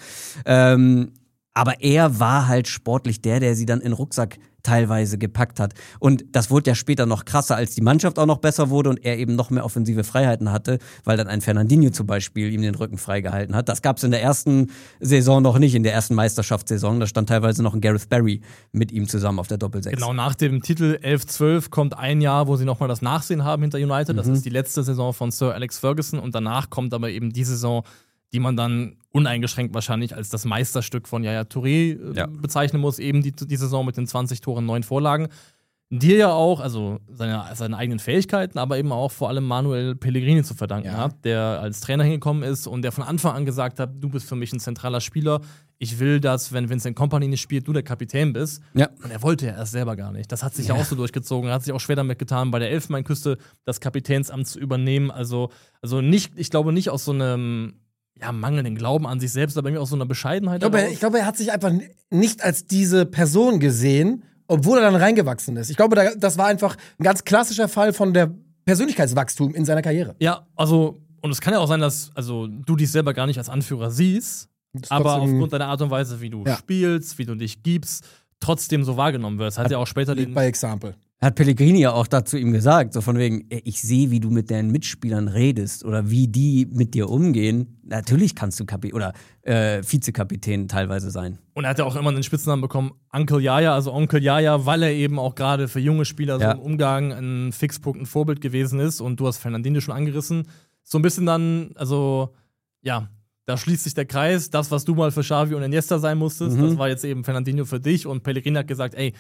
Ähm, aber er war halt sportlich der, der sie dann in den Rucksack teilweise gepackt hat. Und das wurde ja später noch krasser, als die Mannschaft auch noch besser wurde und er eben noch mehr offensive Freiheiten hatte, weil dann ein Fernandinho zum Beispiel ihm den Rücken freigehalten hat. Das gab es in der ersten Saison noch nicht, in der ersten Meisterschaftssaison. Da stand teilweise noch ein Gareth Barry mit ihm zusammen auf der Doppelsechs. Genau, nach dem Titel elf zwölf kommt ein Jahr, wo sie nochmal das Nachsehen haben hinter United. Das mhm. ist die letzte Saison von Sir Alex Ferguson und danach kommt aber eben die Saison, die man dann uneingeschränkt wahrscheinlich als das Meisterstück von Yaya Touré äh, ja. bezeichnen muss, eben die, die Saison mit den zwanzig Toren, neun Vorlagen. Dir ja auch, also seine, seine eigenen Fähigkeiten, aber eben auch vor allem Manuel Pellegrini zu verdanken ja. hat, der als Trainer hingekommen ist und der von Anfang an gesagt hat, du bist für mich ein zentraler Spieler, ich will, dass, wenn Vincent Kompany nicht spielt, du der Kapitän bist. Ja. Und er wollte ja erst selber gar nicht. Das hat sich ja, ja auch so durchgezogen, er hat sich auch schwer damit getan, bei der Elfenbeinküste das Kapitänsamt zu übernehmen. Also, also nicht, ich glaube nicht aus so einem ja, mangelnden Glauben an sich selbst, aber irgendwie aus so einer Bescheidenheit. Ich glaube, er, ich glaube, er hat sich einfach nicht als diese Person gesehen, obwohl er dann reingewachsen ist. Ich glaube, das war einfach ein ganz klassischer Fall von der Persönlichkeitswachstum in seiner Karriere. Ja, also, und es kann ja auch sein, dass also, du dich selber gar nicht als Anführer siehst, aber aufgrund deiner Art und Weise, wie du ja. spielst, wie du dich gibst, trotzdem so wahrgenommen wirst. Hat, hat ja auch später den. By example. Hat Pellegrini ja auch dazu ihm gesagt, so von wegen, ich sehe, wie du mit deinen Mitspielern redest oder wie die mit dir umgehen. Natürlich kannst du Kapi- oder äh, Vizekapitän teilweise sein. Und er hat ja auch immer den Spitznamen bekommen, Uncle Yaya, also Onkel Yaya, weil er eben auch gerade für junge Spieler ja. so im Umgang ein Fixpunkt, ein Vorbild gewesen ist. Und du hast Fernandinho schon angerissen. So ein bisschen dann, also, ja, da schließt sich der Kreis. Das, was du mal für Xavi und Iniesta sein musstest, mhm. das war jetzt eben Fernandinho für dich. Und Pellegrini hat gesagt, ey,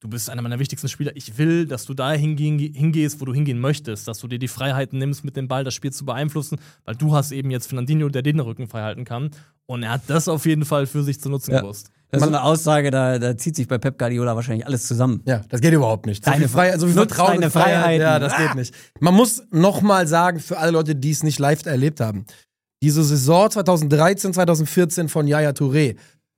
du bist einer meiner wichtigsten Spieler. Ich will, dass du da hingehen, hingehst, wo du hingehen möchtest. Dass du dir die Freiheiten nimmst, mit dem Ball das Spiel zu beeinflussen. Weil du hast eben jetzt Fernandinho, der den Rücken frei halten kann. Und er hat das auf jeden Fall für sich zu nutzen ja. gewusst. Das ist so eine Aussage, da, da zieht sich bei Pep Guardiola wahrscheinlich alles zusammen. Ja, das geht überhaupt nicht. So Deine viel Freiheit, so viel nutz Vertrauen deine und Freiheit, Freiheiten. ja, das geht nicht. Man muss noch mal sagen, für alle Leute, die es nicht live erlebt haben, diese Saison zweitausenddreizehn, zweitausendvierzehn von Yaya Touré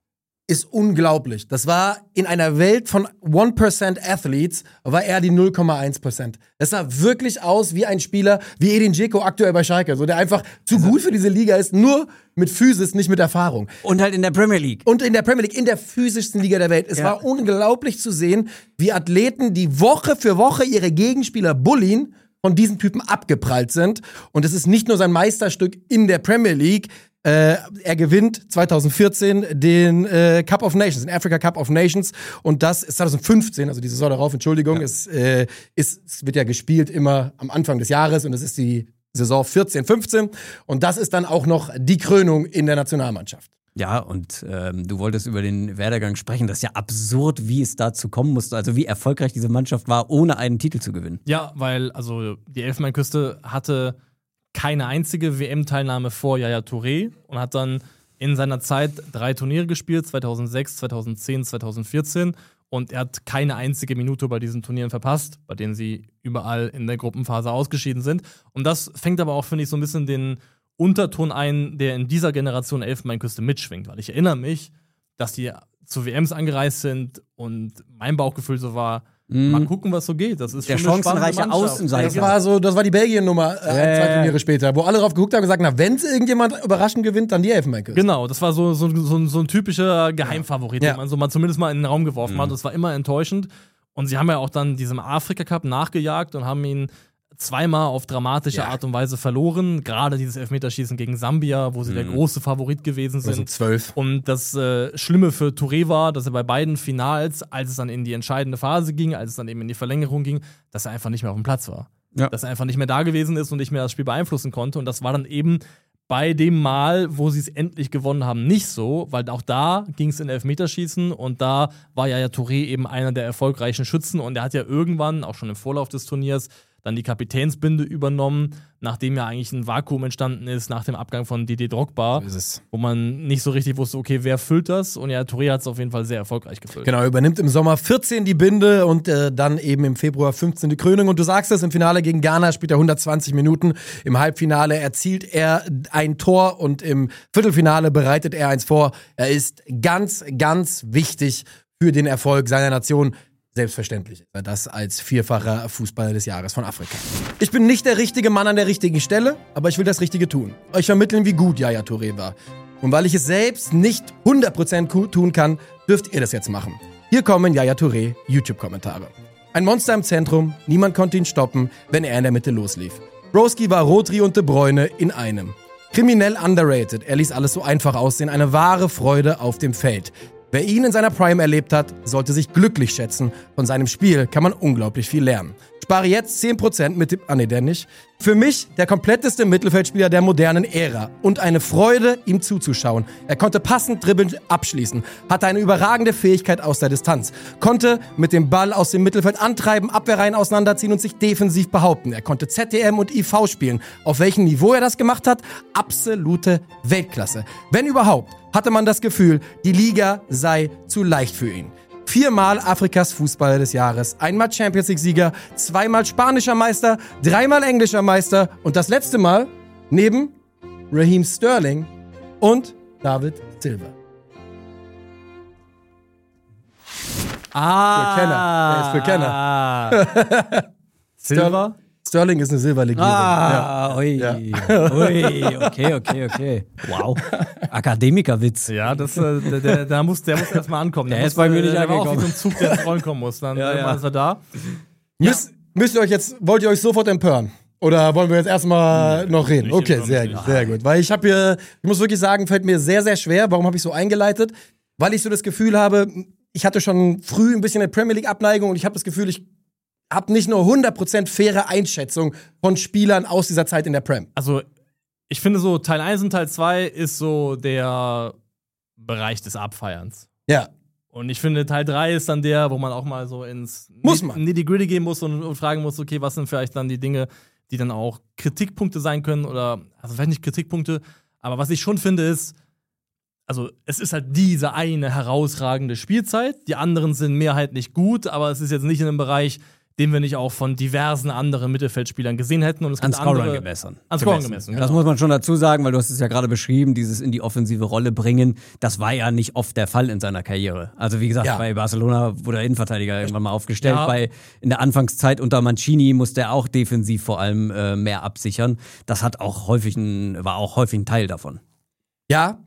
ist unglaublich. Das war in einer Welt von one percent Athletes, war er die null Komma eins Prozent. Das sah wirklich aus wie ein Spieler, wie Edin Dzeko aktuell bei Schalke, so der einfach zu gut für diese Liga ist, nur mit Physis, nicht mit Erfahrung. Und halt in der Premier League. Und in der Premier League, in der physischsten Liga der Welt. Es Ja. war unglaublich zu sehen, wie Athleten, die Woche für Woche ihre Gegenspieler bullien, von diesen Typen abgeprallt sind. Und es ist nicht nur sein Meisterstück in der Premier League. Äh, er gewinnt zweitausendvierzehn den äh, Cup of Nations, den Africa Cup of Nations. Und das ist zweitausendfünfzehn, also die Saison darauf, Entschuldigung, ja. es, äh, ist, es wird ja gespielt immer am Anfang des Jahres und es ist die Saison vierzehn, fünfzehn. Und das ist dann auch noch die Krönung in der Nationalmannschaft. Ja, und ähm, du wolltest über den Werdegang sprechen. Das ist ja absurd, wie es dazu kommen musste. Also wie erfolgreich diese Mannschaft war, ohne einen Titel zu gewinnen. Ja, weil also die Elfenbeinküste hatte keine einzige W M-Teilnahme vor Yaya Touré und hat dann in seiner Zeit drei Turniere gespielt, zweitausendsechs, zweitausendzehn, zweitausendvierzehn. Und er hat keine einzige Minute bei diesen Turnieren verpasst, bei denen sie überall in der Gruppenphase ausgeschieden sind. Und das fängt aber auch, finde ich, so ein bisschen den Unterton ein, der in dieser Generation Elfenbeinküste mitschwingt. Weil ich erinnere mich, dass die zu W Ms angereist sind und mein Bauchgefühl so war, mm. mal gucken, was so geht. Das ist der schon eine chancenreiche spannende Mannschaft. Außenseiter. Das war so, das war die Belgien-Nummer äh, Ja, zwei ja. Turniere später, wo alle drauf geguckt haben und gesagt haben, na, wenn irgendjemand überraschend gewinnt, dann die Elfenbeinküste. Genau, das war so, so, so, so ein typischer Geheimfavorit, Ja. den man so mal zumindest mal in den Raum geworfen Mhm. hat. Das war immer enttäuschend. Und sie haben ja auch dann diesem Afrika-Cup nachgejagt und haben ihn zweimal auf dramatische Ja. Art und Weise verloren. Gerade dieses Elfmeterschießen gegen Sambia, wo sie der große Favorit gewesen sind. zweitausendzwölf. Und das äh, Schlimme für Touré war, dass er bei beiden Finals, als es dann in die entscheidende Phase ging, als es dann eben in die Verlängerung ging, dass er einfach nicht mehr auf dem Platz war. Ja. Dass er einfach nicht mehr da gewesen ist und nicht mehr das Spiel beeinflussen konnte. Und das war dann eben bei dem Mal, wo sie es endlich gewonnen haben, nicht so, weil auch da ging es in Elfmeterschießen und da war ja Touré eben einer der erfolgreichen Schützen und er hat ja irgendwann, auch schon im Vorlauf des Turniers, dann die Kapitänsbinde übernommen, nachdem ja eigentlich ein Vakuum entstanden ist nach dem Abgang von Didier Drogba, So ist es. wo man nicht so richtig wusste, okay, wer füllt das? Und ja, Touré hat es auf jeden Fall sehr erfolgreich gefüllt. Genau, er übernimmt im Sommer vierzehn die Binde und äh, dann eben im Februar fünfzehn die Krönung. Und du sagst es, im Finale gegen Ghana spielt er hundertzwanzig Minuten. Im Halbfinale erzielt er ein Tor und im Viertelfinale bereitet er eins vor. Er ist ganz, ganz wichtig für den Erfolg seiner Nation. Selbstverständlich ist er das als vierfacher Fußballer des Jahres von Afrika. Ich bin nicht der richtige Mann an der richtigen Stelle, aber ich will das Richtige tun. Euch vermitteln, wie gut Yaya Touré war. Und weil ich es selbst nicht hundert Prozent gut tun kann, dürft ihr das jetzt machen. Hier kommen Yaya Touré YouTube-Kommentare. Ein Monster im Zentrum, niemand konnte ihn stoppen, wenn er in der Mitte loslief. Broski war Rodri und De Bruyne in einem. Kriminell underrated, er ließ alles so einfach aussehen, eine wahre Freude auf dem Feld. Wer ihn in seiner Prime erlebt hat, sollte sich glücklich schätzen. Von seinem Spiel kann man unglaublich viel lernen. Spare jetzt zehn Prozent mit dem... Ah, nee, der nicht. Für mich der kompletteste Mittelfeldspieler der modernen Ära. Und eine Freude, ihm zuzuschauen. Er konnte passend dribbeln abschließen. Hatte eine überragende Fähigkeit aus der Distanz. Konnte mit dem Ball aus dem Mittelfeld antreiben, Abwehrreihen auseinanderziehen und sich defensiv behaupten. Er konnte Z D M und I V spielen. Auf welchem Niveau er das gemacht hat? Absolute Weltklasse. Wenn überhaupt, hatte man das Gefühl, die Liga sei zu leicht für ihn. Viermal Afrikas Fußballer des Jahres, einmal Champions League-Sieger, zweimal spanischer Meister, dreimal englischer Meister und das letzte Mal neben Raheem Sterling und David Silva. Ah, Für Kenner. Der ist für Kenner. Silva? Sterling ist eine Silberlegende. Ah, Ja. ui, Ja. ui, okay, okay, okay. Wow. Akademikerwitz. Ja, das, äh, der, der, der muss, der muss erstmal ankommen. Der muss, ist bei mir äh, nicht der war auch wie angekommen. so ein Zug, der ins Rollen kommen muss. Dann Ja, äh, ja. ist er da. Müsst, müsst ihr euch jetzt, wollt ihr euch sofort empören? Oder wollen wir jetzt erstmal noch reden? nicht Okay, empören, sehr nicht. gut, sehr gut. Weil ich habe hier, ich muss wirklich sagen, fällt mir sehr, sehr schwer. Warum habe ich so eingeleitet? Weil ich so das Gefühl habe, ich hatte schon früh ein bisschen eine Premier League Abneigung und ich habe das Gefühl, ich habe nicht nur hundert Prozent faire Einschätzung von Spielern aus dieser Zeit in der Prem. Also, ich finde so, Teil eins und Teil zwei ist so der Bereich des Abfeierns. Ja. Und ich finde, Teil drei ist dann der, wo man auch mal so ins Muss man. Nitty-Gritty gehen muss und, und fragen muss, okay, was sind vielleicht dann die Dinge, die dann auch Kritikpunkte sein können oder, also vielleicht nicht Kritikpunkte, aber was ich schon finde ist, also es ist halt diese eine herausragende Spielzeit, die anderen sind mehrheitlich gut, aber es ist jetzt nicht in einem Bereich, den wir nicht auch von diversen anderen Mittelfeldspielern gesehen hätten. Und es An gibt Scorern andere, gemessen. An Scorern gemessen, Das genau. muss man schon dazu sagen, weil du hast es ja gerade beschrieben, dieses in die offensive Rolle bringen, das war ja nicht oft der Fall in seiner Karriere. Also wie gesagt, Ja. bei Barcelona wurde der Innenverteidiger irgendwann mal aufgestellt. Ja. Bei, in der Anfangszeit unter Mancini musste er auch defensiv vor allem äh, mehr absichern. Das hat auch häufig ein, war auch häufig ein Teil davon. Ja.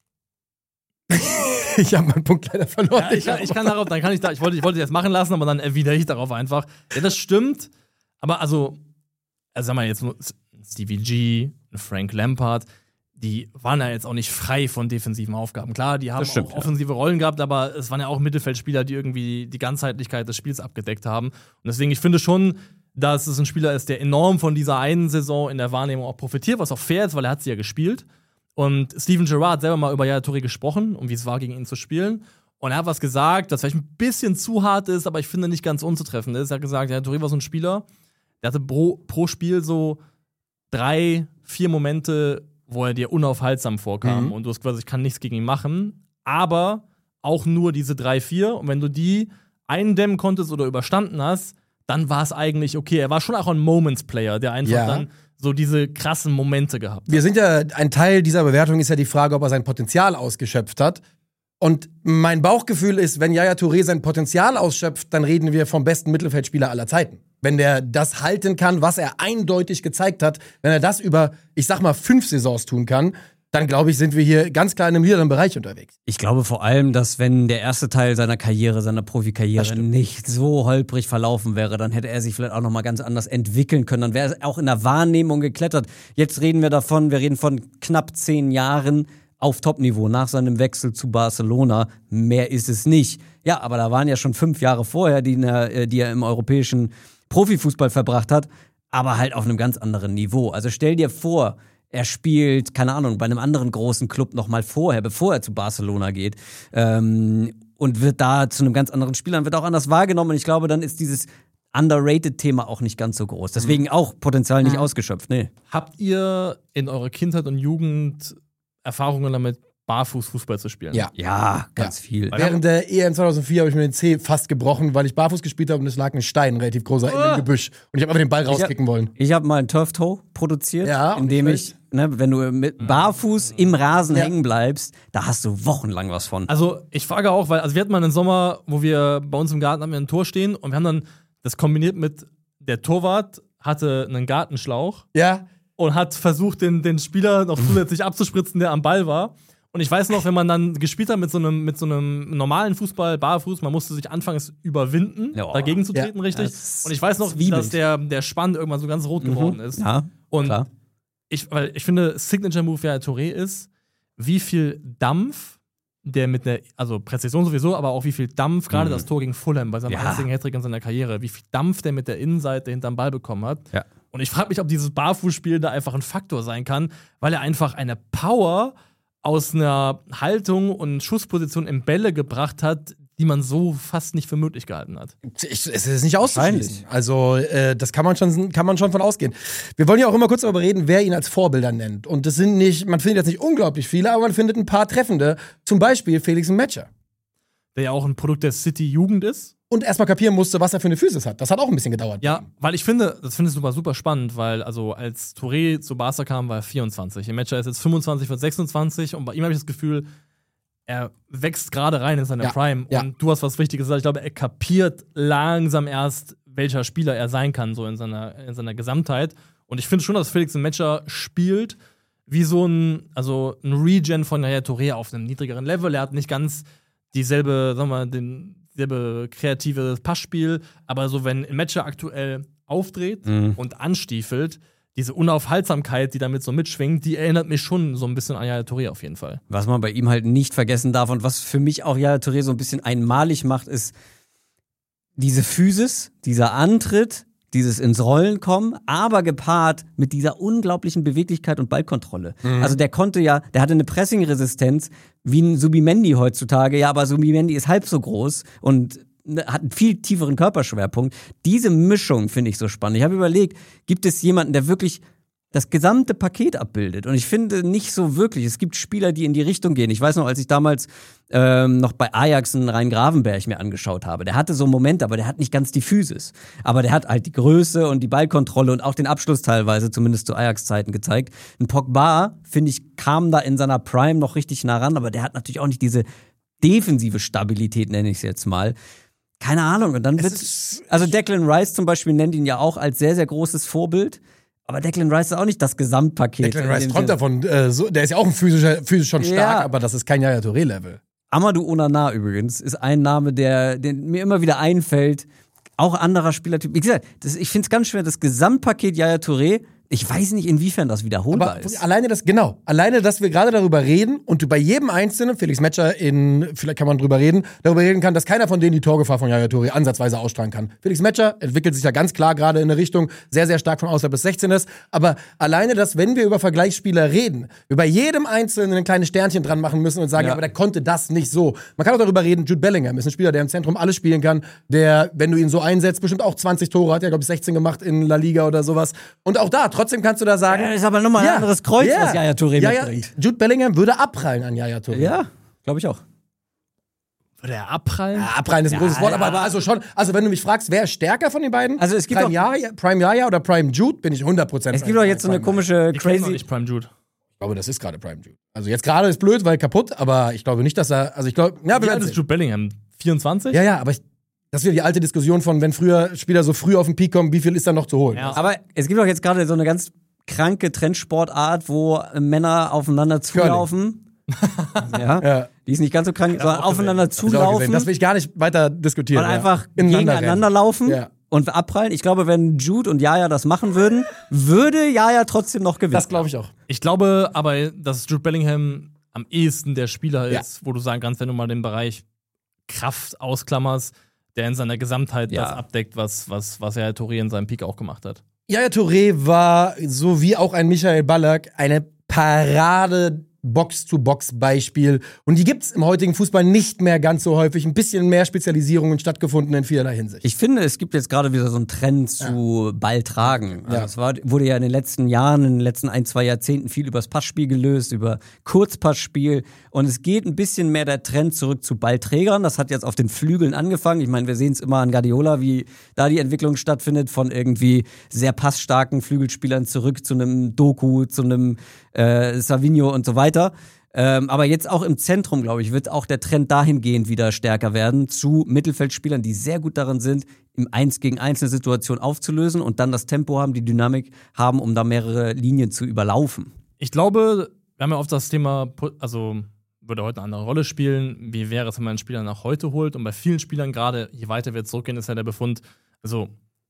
Ich habe meinen Punkt leider verloren. Ja, ich, kann, ich kann darauf, dann kann ich da, ich wollte, ich wollte jetzt machen lassen, aber dann erwidere ich darauf einfach. Ja, das stimmt, aber also, also sag mal jetzt nur Stevie G, Frank Lampard, die waren ja jetzt auch nicht frei von defensiven Aufgaben. Klar, die haben stimmt, auch ja. offensive Rollen gehabt, aber es waren ja auch Mittelfeldspieler, die irgendwie die Ganzheitlichkeit des Spiels abgedeckt haben. Und deswegen, ich finde schon, dass es ein Spieler ist, der enorm von dieser einen Saison in der Wahrnehmung auch profitiert, was auch fair ist, weil er hat sie ja gespielt. Und Steven Gerrard hat selber mal über Yaya Touré gesprochen und wie es war, gegen ihn zu spielen. Und er hat was gesagt, das vielleicht ein bisschen zu hart ist, aber ich finde nicht ganz unzutreffend ist. Er hat gesagt, Yaya Touré war so ein Spieler, der hatte pro, pro Spiel so drei, vier Momente, wo er dir unaufhaltsam vorkam. Mhm. Und du hast quasi, ich kann nichts gegen ihn machen. Aber auch nur diese drei, vier. Und wenn du die eindämmen konntest oder überstanden hast, dann war es eigentlich okay. Er war schon auch ein Moments-Player, der einfach Ja. dann so diese krassen Momente gehabt hat. Wir sind ja, ein Teil dieser Bewertung ist ja die Frage, ob er sein Potenzial ausgeschöpft hat. Und mein Bauchgefühl ist, wenn Yaya Touré sein Potenzial ausschöpft, dann reden wir vom besten Mittelfeldspieler aller Zeiten. Wenn der das halten kann, was er eindeutig gezeigt hat, wenn er das über, ich sag mal, fünf Saisons tun kann, dann glaube ich, sind wir hier ganz klar in einem niederen Bereich unterwegs. Ich glaube vor allem, dass wenn der erste Teil seiner Karriere, seiner Das Profikarriere stimmt. nicht so holprig verlaufen wäre, dann hätte er sich vielleicht auch noch mal ganz anders entwickeln können. Dann wäre er auch in der Wahrnehmung geklettert. Jetzt reden wir davon, wir reden von knapp zehn Jahren auf Topniveau nach seinem Wechsel zu Barcelona. Mehr ist es nicht. Ja, aber da waren ja schon fünf Jahre vorher, die, er, die er im europäischen Profifußball verbracht hat, aber halt auf einem ganz anderen Niveau. Also stell dir vor, er spielt, keine Ahnung, bei einem anderen großen Club noch mal vorher, bevor er zu Barcelona geht, ähm, und wird da zu einem ganz anderen Spieler, wird auch anders wahrgenommen. Und ich glaube, dann ist dieses Underrated-Thema auch nicht ganz so groß. Deswegen auch Potenzial nicht ausgeschöpft. Nee. Habt ihr in eurer Kindheit und Jugend Erfahrungen damit, barfuß Fußball zu spielen? Ja. Ja, ganz Ja. viel. Während der E M zweitausendvier habe ich mir den Zeh fast gebrochen, weil ich barfuß gespielt habe und es lag ein Stein, ein relativ großer, in dem Gebüsch. Und ich habe einfach den Ball rauskicken wollen. Ich habe mal ein Turf Toe produziert, Ja, indem und ich, ne, wenn du mit barfuß im Rasen Ja. hängen bleibst, da hast du wochenlang was von. Also, ich frage auch, weil, also wir hatten mal einen Sommer, wo wir bei uns im Garten haben wir ein Tor stehen und wir haben dann das kombiniert mit, der Torwart hatte einen Gartenschlauch Ja, und hat versucht, den, den Spieler noch zusätzlich abzuspritzen, der am Ball war. Und ich weiß noch, wenn man dann gespielt hat mit so einem, mit so einem normalen Fußball, Barfuß, man musste sich anfangs überwinden, Ja. dagegen zu treten, Ja. richtig. Das Und ich weiß noch, zwiebelt. dass der, der Spann irgendwann so ganz rot geworden ist. Ja, Und klar. ich, weil ich finde, Signature-Move ja Touré ist, wie viel Dampf der mit der, also Präzision sowieso, aber auch wie viel Dampf, gerade Mhm. das Tor gegen Fulham bei seinem Ja. einzigen Hattrick in seiner Karriere, wie viel Dampf der mit der Innenseite hinterm Ball bekommen hat. Ja. Und ich frage mich, ob dieses Barfußspiel da einfach ein Faktor sein kann, weil er einfach eine Power aus einer Haltung und Schussposition in Bälle gebracht hat, die man so fast nicht für möglich gehalten hat. ich, es ist nicht auszuschließen. Wahrscheinlich. Also, äh, das kann man, schon, kann man schon von ausgehen. Wir wollen ja auch immer kurz darüber reden, wer ihn als Vorbilder nennt. Und das sind nicht, man findet jetzt nicht unglaublich viele, aber man findet ein paar treffende. Zum Beispiel Felix Metscher. Der ja auch ein Produkt der City-Jugend ist. Und erstmal kapieren musste, was er für eine Physis hat. Das hat auch ein bisschen gedauert. Ja, weil ich finde, das finde ich super, super spannend, weil also als Touré zu Barca kam, war er vierundzwanzig. Im Matcher ist jetzt fünfundzwanzig, wird sechsundzwanzig und bei ihm habe ich das Gefühl, er wächst gerade rein in seine Ja, Prime. ja. Und du hast was Wichtiges gesagt. Ich glaube, er kapiert langsam erst, welcher Spieler er sein kann, so in seiner, in seiner Gesamtheit. Und ich finde schon, dass Felix im Matcher spielt wie so ein, also ein Regen von Yaya Touré auf einem niedrigeren Level. Er hat nicht ganz dieselbe, sagen wir mal, den selbe kreative Passspiel, aber so wenn ein Matcher aktuell aufdreht Mhm. und anstiefelt, diese Unaufhaltsamkeit, die damit so mitschwingt, die erinnert mich schon so ein bisschen an Yaya Touré auf jeden Fall. Was man bei ihm halt nicht vergessen darf und was für mich auch Yaya Touré so ein bisschen einmalig macht, ist diese Physis, dieser Antritt, dieses ins Rollen kommen, aber gepaart mit dieser unglaublichen Beweglichkeit und Ballkontrolle. Mhm. Also der konnte ja, der hatte eine Pressing-Resistenz wie ein Subimendi heutzutage, ja, aber Subimendi ist halb so groß und hat einen viel tieferen Körperschwerpunkt. Diese Mischung finde ich so spannend. Ich habe überlegt, gibt es jemanden, der wirklich das gesamte Paket abbildet? Und ich finde nicht so wirklich. Es gibt Spieler, die in die Richtung gehen. Ich weiß noch, als ich damals ähm, noch bei Ajax einen Rhein Gravenberch mir angeschaut habe, der hatte so Momente, aber der hat nicht ganz die Physis. Aber der hat halt die Größe und die Ballkontrolle und auch den Abschluss teilweise, zumindest zu Ajax-Zeiten, gezeigt. Ein Pogba, finde ich, kam da in seiner Prime noch richtig nah ran, aber der hat natürlich auch nicht diese defensive Stabilität, nenne ich es jetzt mal. Keine Ahnung. Und dann wird, also Declan Rice zum Beispiel nennt ihn ja auch als sehr, sehr großes Vorbild. Aber Declan Rice ist auch nicht das Gesamtpaket. Declan Rice träumt davon, äh, so, der ist ja auch ein physischer, physisch schon stark, ja. aber das ist kein Yaya Touré-Level. Amadou Onana übrigens ist ein Name, der, der mir immer wieder einfällt. Auch anderer Spielertyp. Wie gesagt, das, ich finde es ganz schwer, das Gesamtpaket Yaya Touré, ich weiß nicht, inwiefern das wiederholbar aber ist. Alleine das, genau, alleine, dass wir gerade darüber reden und du bei jedem Einzelnen, Felix Metscher in, vielleicht kann man drüber reden, darüber reden kann, dass keiner von denen die Torgefahr von Yaya Touré ansatzweise ausstrahlen kann. Felix Metscher entwickelt sich ja ganz klar gerade in eine Richtung, sehr, sehr stark von außerhalb bis sechzehn ist, aber alleine, dass, wenn wir über Vergleichsspieler reden, wir bei jedem Einzelnen ein kleines Sternchen dran machen müssen und sagen, ja. aber der konnte das nicht so. Man kann auch darüber reden, Jude Bellingham ist ein Spieler, der im Zentrum alles spielen kann, der, wenn du ihn so einsetzt, bestimmt auch zwanzig Tore hat, ja, glaube ich, sechzehn gemacht in La Liga oder sowas. Und auch da, trotzdem kannst du da sagen, das ist aber nochmal ja, ein anderes Kreuz, ja, was Yaya Touré ja, mitbringt. Ja, Jude Bellingham würde abprallen an Yaya Touré. Ja, glaube ich auch. Würde er abprallen? Ja, abprallen ist ein Ja, großes Wort, ja. aber also schon, also wenn du mich fragst, wer ist stärker von den beiden? Also es gibt Prime, auch- Yaya, Prime Yaya oder Prime Jude, bin ich hundert Prozent. Es gibt doch jetzt so eine komische, Ich kenn noch crazy... nicht Prime Jude. Ich glaube, das ist gerade Prime Jude. Also jetzt gerade ist blöd, weil kaputt, aber ich glaube nicht, dass er, also ich glaube, ja, wir Wie alt werden ist sehen. Jude Bellingham? vierundzwanzig? Ja, ja, aber ich, das ist wieder die alte Diskussion von, wenn früher Spieler so früh auf den Peak kommen, wie viel ist da noch zu holen? Ja. Aber es gibt doch jetzt gerade so eine ganz kranke Trendsportart, wo Männer aufeinander zulaufen. ja. Ja. Die ist nicht ganz so krank, sondern auch aufeinander Hab ich auch zulaufen gesehen. Das will ich gar nicht weiter diskutieren. und ja. einfach Ineinander gegeneinander rennen. laufen Ja. und abprallen. Ich glaube, wenn Jude und Yaya das machen würden, würde Yaya trotzdem noch gewinnen. Das glaube ich auch. Ich glaube aber, dass Jude Bellingham am ehesten der Spieler Ja. ist, wo du sagen kannst, wenn du mal den Bereich Kraft ausklammerst, der in seiner Gesamtheit Ja. das abdeckt, was, was, was Yaya Touré in seinem Peak auch gemacht hat. Yaya Touré war, so wie auch ein Michael Ballack, eine Parade Box-to-Box-Beispiel. Und die gibt's im heutigen Fußball nicht mehr ganz so häufig. Ein bisschen mehr Spezialisierungen stattgefunden in vielerlei Hinsicht. Ich finde, es gibt jetzt gerade wieder so einen Trend zu Balltragen. Also Ja. es war, wurde ja in den letzten Jahren, in den letzten ein, zwei Jahrzehnten viel übers Passspiel gelöst, über Kurzpassspiel. Und es geht ein bisschen mehr der Trend zurück zu Ballträgern. Das hat jetzt auf den Flügeln angefangen. Ich meine, wir sehen es immer an Guardiola, wie da die Entwicklung stattfindet, von irgendwie sehr passstarken Flügelspielern zurück zu einem Doku, zu einem äh, Savinho und so weiter. Ähm, aber jetzt auch im Zentrum, glaube ich, wird auch der Trend dahingehend wieder stärker werden zu Mittelfeldspielern, die sehr gut darin sind, im Eins gegen Eins eine Situation aufzulösen und dann das Tempo haben, die Dynamik haben, um da mehrere Linien zu überlaufen. Ich glaube, wir haben ja oft das Thema, also würde heute eine andere Rolle spielen. Wie wäre es, wenn man einen Spieler nach heute holt? Und bei vielen Spielern, gerade je weiter wir zurückgehen, ist ja der Befund, also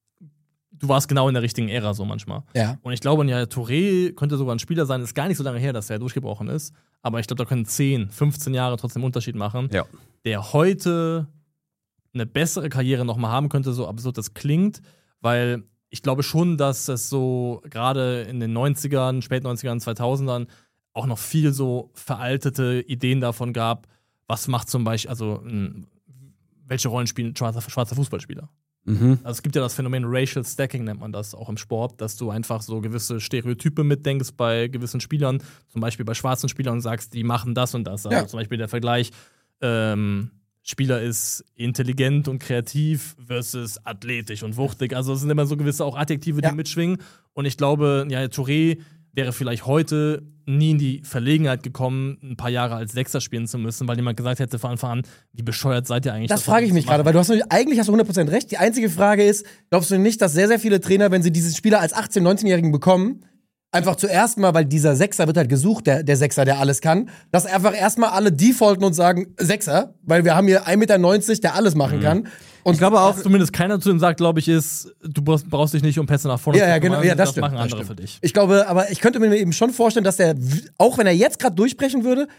du warst genau in der richtigen Ära so manchmal. Ja. Und ich glaube, ja, Touré könnte sogar ein Spieler sein, ist gar nicht so lange her, dass er durchgebrochen ist. Aber ich glaube, da können zehn, fünfzehn Jahre trotzdem einen Unterschied machen. Ja. Der heute eine bessere Karriere nochmal haben könnte, so absurd das klingt. Weil ich glaube schon, dass es so gerade in den neunzigern, spät neunzigern, zweitausendern auch noch viel so veraltete Ideen davon gab, was macht zum Beispiel, also mh, welche Rollen spielen schwarze, schwarze Fußballspieler. Mhm. Also es gibt ja das Phänomen Racial Stacking, nennt man das auch im Sport, dass du einfach so gewisse Stereotype mitdenkst bei gewissen Spielern, zum Beispiel bei schwarzen Spielern und sagst, die machen das und das. Also Ja. zum Beispiel der Vergleich, ähm, Spieler ist intelligent und kreativ versus athletisch und wuchtig. Also es sind immer so gewisse auch Adjektive, die Ja. mitschwingen. Und ich glaube, ja, Touré wäre vielleicht heute nie in die Verlegenheit gekommen, ein paar Jahre als Sechser spielen zu müssen, weil jemand gesagt hätte von Anfang an, wie bescheuert seid ihr eigentlich? Das frage ich zu mich gerade, machen? weil du hast eigentlich hast du hundert Prozent recht. Die einzige Frage ist, glaubst du nicht, dass sehr, sehr viele Trainer, wenn sie diesen Spieler als achtzehn-, neunzehnjährigen bekommen, einfach zuerst mal, weil dieser Sechser wird halt gesucht, der, der Sechser, der alles kann, dass einfach erstmal alle defaulten und sagen Sechser, weil wir haben hier ein Meter neunzig, der alles machen kann. Und Ich glaube auch, Was zumindest keiner zu ihm sagt, glaube ich, ist, du brauchst, brauchst dich nicht um Pässe nach vorne Ja, ja, zu kümmern, genau. Ja, das das stimmt, machen das andere stimmt. für dich. Ich glaube, aber ich könnte mir eben schon vorstellen, dass der, auch wenn er jetzt gerade durchbrechen würde,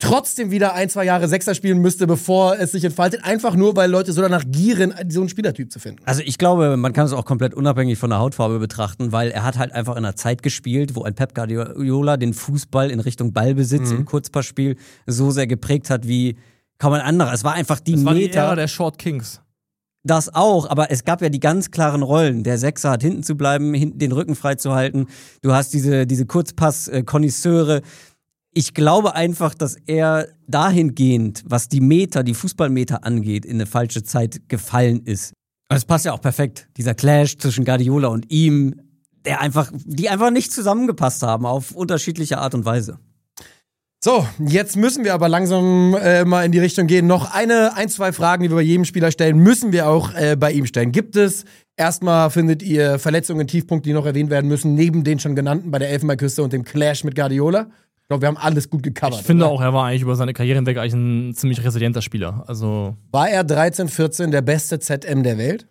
trotzdem wieder ein, zwei Jahre Sechser spielen müsste, bevor es sich entfaltet. Einfach nur, weil Leute so danach gieren, so einen Spielertyp zu finden. Also ich glaube, man kann es auch komplett unabhängig von der Hautfarbe betrachten, weil er hat halt einfach in einer Zeit gespielt, wo ein Pep Guardiola den Fußball in Richtung Ballbesitz Mhm. im Kurzpassspiel so sehr geprägt hat wie kaum ein anderer. Es war einfach die Das war die Meter. Ära der Short Kings. Das auch, aber es gab ja die ganz klaren Rollen. Der Sechser hat hinten zu bleiben, hinten den Rücken frei zu halten. Du hast diese, diese Kurzpass-Konnoisseure. Ich glaube einfach, dass er dahingehend, was die Meter, die Fußballmeter angeht, in eine falsche Zeit gefallen ist. Und es passt ja auch perfekt. Dieser Clash zwischen Guardiola und ihm, der einfach, die einfach nicht zusammengepasst haben auf unterschiedliche Art und Weise. So, jetzt müssen wir aber langsam äh, mal in die Richtung gehen. Noch eine, ein, zwei Fragen, die wir bei jedem Spieler stellen, müssen wir auch äh, bei ihm stellen. Gibt es, erstmal findet ihr Verletzungen, Tiefpunkte, die noch erwähnt werden müssen, neben den schon genannten bei der Elfenbeinküste und dem Clash mit Guardiola? Ich glaube, wir haben alles gut gecovert. Ich finde oder? auch, er war eigentlich über seine Karriere hinweg eigentlich ein ziemlich resilienter Spieler. Also War er dreizehn, vierzehn der beste Z M der Welt?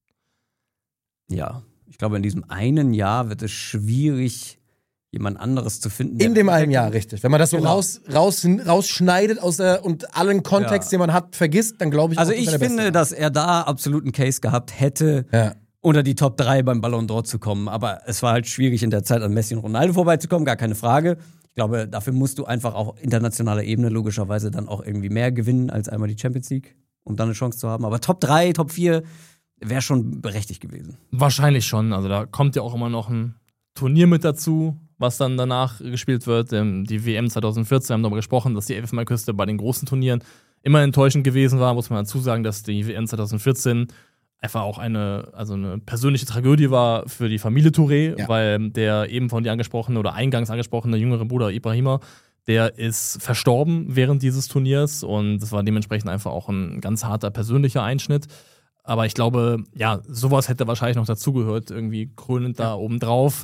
Ja, ich glaube, in diesem einen Jahr wird es schwierig, jemand anderes zu finden. In dem einen Jahr, richtig. Wenn man das so Genau. raus, raus, rausschneidet aus der, und allen Kontext, Ja. den man hat, vergisst, dann glaube ich Also auch, dass ich er der finde, Beste dass er da absolut einen Case gehabt hätte, war. Ja. unter die Top drei beim Ballon d'Or zu kommen. Aber es war halt schwierig, in der Zeit an Messi und Ronaldo vorbeizukommen, gar keine Frage. Ich glaube, dafür musst du einfach auf internationaler Ebene logischerweise dann auch irgendwie mehr gewinnen als einmal die Champions League, um dann eine Chance zu haben. Aber Top drei, Top vier wäre schon berechtigt gewesen. wahrscheinlich schon. Also da kommt ja auch immer noch ein Turnier mit dazu, was dann danach gespielt wird. Ähm, die W M zwanzig vierzehn, wir haben darüber gesprochen, dass die Elfenbeinküste bei den großen Turnieren immer enttäuschend gewesen war. Muss man dazu sagen, dass die W M zwanzig vierzehn einfach auch eine, also eine persönliche Tragödie war für die Familie Touré, Ja. weil der eben von dir angesprochene oder eingangs angesprochene jüngere Bruder Ibrahima, der ist verstorben während dieses Turniers und das war dementsprechend einfach auch ein ganz harter persönlicher Einschnitt. Aber ich glaube, ja, sowas hätte wahrscheinlich noch dazugehört, irgendwie krönend da oben drauf.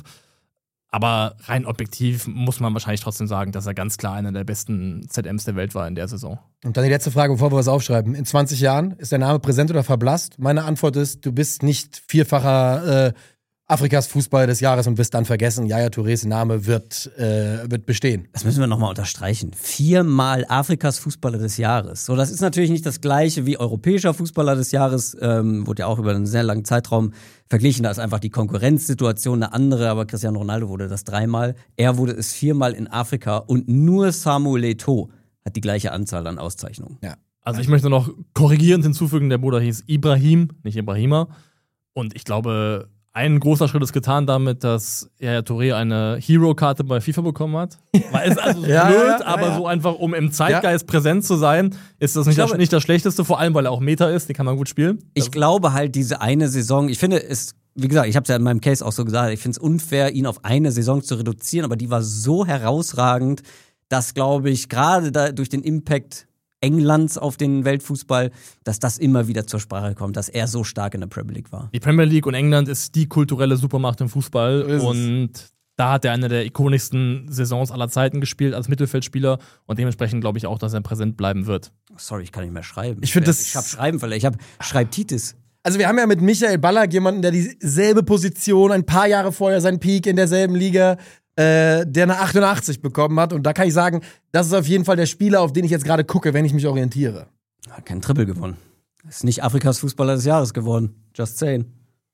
Aber rein objektiv muss man wahrscheinlich trotzdem sagen, dass er ganz klar einer der besten Z Ms der Welt war in der Saison. Und dann die letzte Frage, bevor wir was aufschreiben. In zwanzig Jahren ist der Name präsent oder verblasst? Meine Antwort ist, du bist nicht vierfacher äh, Afrikas Fußballer des Jahres und bist dann vergessen. Yaya Tourés Name wird, äh, wird bestehen. Das müssen wir nochmal unterstreichen. Viermal Afrikas Fußballer des Jahres. So, das ist natürlich nicht das Gleiche wie europäischer Fußballer des Jahres. Ähm, wurde ja auch über einen sehr langen Zeitraum verglichen. Da ist einfach die Konkurrenzsituation eine andere. Aber Cristiano Ronaldo wurde das dreimal. Er wurde es viermal in Afrika. Und nur Samuel Eto'o hat die gleiche Anzahl an Auszeichnungen. Ja. Also ich möchte noch korrigierend hinzufügen, der Bruder hieß Ibrahim, nicht Ibrahima. Und ich glaube, ein großer Schritt ist getan damit, dass Yaya Touré eine Hero-Karte bei FIFA bekommen hat. Weil es also Ja, blöd, ja, ja, aber ja. so einfach, um im Zeitgeist präsent zu sein, ist das nicht, Ich glaube- das, nicht das Schlechteste, vor allem weil er auch Meta ist, den kann man gut spielen. Ich glaube halt, diese eine Saison, ich finde es, wie gesagt, ich habe es ja in meinem Case auch so gesagt, ich finde es unfair, ihn auf eine Saison zu reduzieren, aber die war so herausragend, dass, glaube ich, gerade da durch den Impact Englands auf den Weltfußball, dass das immer wieder zur Sprache kommt, dass er so stark in der Premier League war. Die Premier League und England ist die kulturelle Supermacht im Fußball So ist es. und da hat er eine der ikonischsten Saisons aller Zeiten gespielt als Mittelfeldspieler und dementsprechend glaube ich auch, dass er präsent bleiben wird. Sorry, ich kann nicht mehr schreiben. Ich finde das- Ich habe Schreiben verlernt. Ich habe Schreibtitis. Also wir haben ja mit Michael Ballack jemanden, der dieselbe Position, ein paar Jahre vorher seinen Peak in derselben Liga, äh, der eine achtundachtzig bekommen hat. Und da kann ich sagen, das ist auf jeden Fall der Spieler, auf den ich jetzt gerade gucke, wenn ich mich orientiere. Hat keinen Triple gewonnen. Ist nicht Afrikas Fußballer des Jahres geworden. Just saying.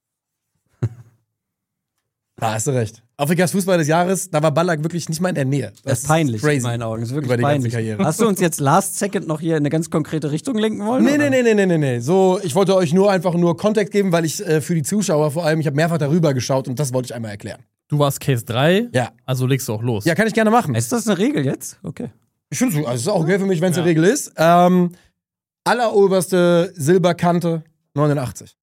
Da hast du recht. Afrikas Fußball des Jahres, da war Ballack wirklich nicht mal in der Nähe. Das ist peinlich crazy. in meinen Augen. Das ist wirklich Über die ganze peinlich. Karriere. Hast du uns jetzt last second noch hier in eine ganz konkrete Richtung lenken wollen? Nee, oder? nee, nee, nee, nee, nee. So, ich wollte euch nur einfach nur Kontext geben, weil ich äh, für die Zuschauer vor allem, ich habe mehrfach darüber geschaut und das wollte ich einmal erklären. Du warst Case drei, Ja. also legst du auch los. Ja, kann ich gerne machen. Ist das eine Regel jetzt? Okay. Ich finde es also ist auch okay für mich, wenn es Ja. eine Regel ist. Ähm, alleroberste Silberkante neunundachtzig.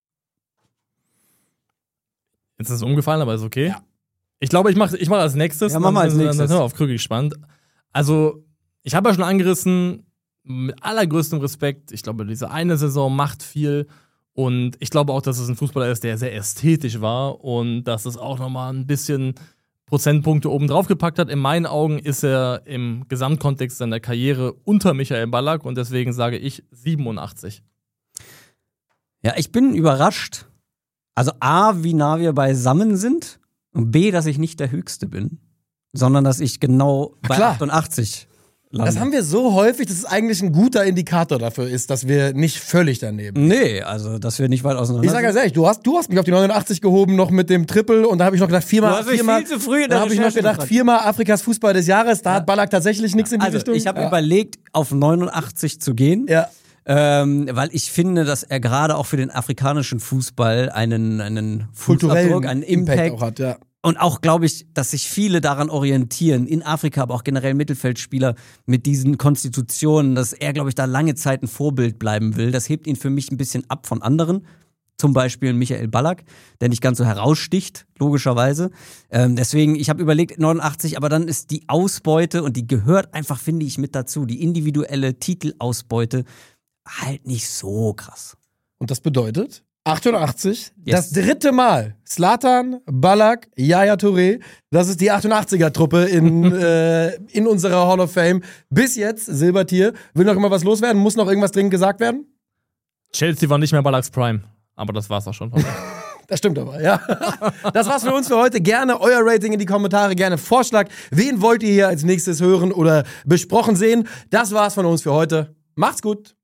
Jetzt ist es umgefallen, aber ist okay. Ja. Ich glaube, ich mache ich mach als nächstes. Ja, mach mal als Dann- dann- nächstes. Dann sind wir auf Krügel gespannt. Also, ich habe ja schon angerissen, mit allergrößtem Respekt, ich glaube, diese eine Saison macht viel. Und ich glaube auch, dass es ein Fußballer ist, der sehr ästhetisch war und dass es auch nochmal ein bisschen Prozentpunkte oben drauf gepackt hat. In meinen Augen ist er im Gesamtkontext seiner Karriere unter Michael Ballack und deswegen sage ich siebenundachtzig. Ja, ich bin überrascht. Also A, wie nah wir beisammen sind und B, dass ich nicht der Höchste bin, sondern dass ich genau bei klar. achtundachtzig lande. Das haben wir so häufig, dass es eigentlich ein guter Indikator dafür ist, dass wir nicht völlig daneben. Nee, also, dass wir nicht weit auseinander Ich sage ganz ehrlich, du hast, du hast mich auf die neunundachtzig gehoben, noch mit dem Triple, und da habe ich noch gedacht, viermal, Du hast mich viermal, viel zu früh in da der habe ich noch Recherche gedacht, gefragt. viermal Afrikas Fußball des Jahres, da hat Ballack tatsächlich nichts in die Also, Richtung. ich habe ja. überlegt, auf neunundachtzig zu gehen. Ja. Ähm, weil ich finde, dass er gerade auch für den afrikanischen Fußball einen, einen Kulturellen Fußabdruck, einen Impact, Impact auch hat, ja. Und auch, glaube ich, dass sich viele daran orientieren, in Afrika, aber auch generell Mittelfeldspieler mit diesen Konstitutionen, dass er, glaube ich, da lange Zeit ein Vorbild bleiben will. Das hebt ihn für mich ein bisschen ab von anderen. Zum Beispiel Michael Ballack, der nicht ganz so heraussticht, logischerweise. Ähm, deswegen, ich habe überlegt, neunundachtzig, aber dann ist die Ausbeute, und die gehört einfach, finde ich, mit dazu, die individuelle Titelausbeute, halt nicht so krass. Und das bedeutet achtundachtzig, Yes. das dritte Mal. Zlatan, Ballack, Yaya Touré. Das ist die achtundachtziger-Truppe in, äh, in unserer Hall of Fame. Bis jetzt, Silbertier. Will noch immer was loswerden? Muss noch irgendwas dringend gesagt werden? Chelsea war nicht mehr Ballacks Prime. Aber das war's auch schon. Das stimmt aber, ja. Das war's für uns für heute. Gerne euer Rating in die Kommentare, gerne Vorschlag. Wen wollt ihr hier als nächstes hören oder besprochen sehen? Das war's von uns für heute. Macht's gut.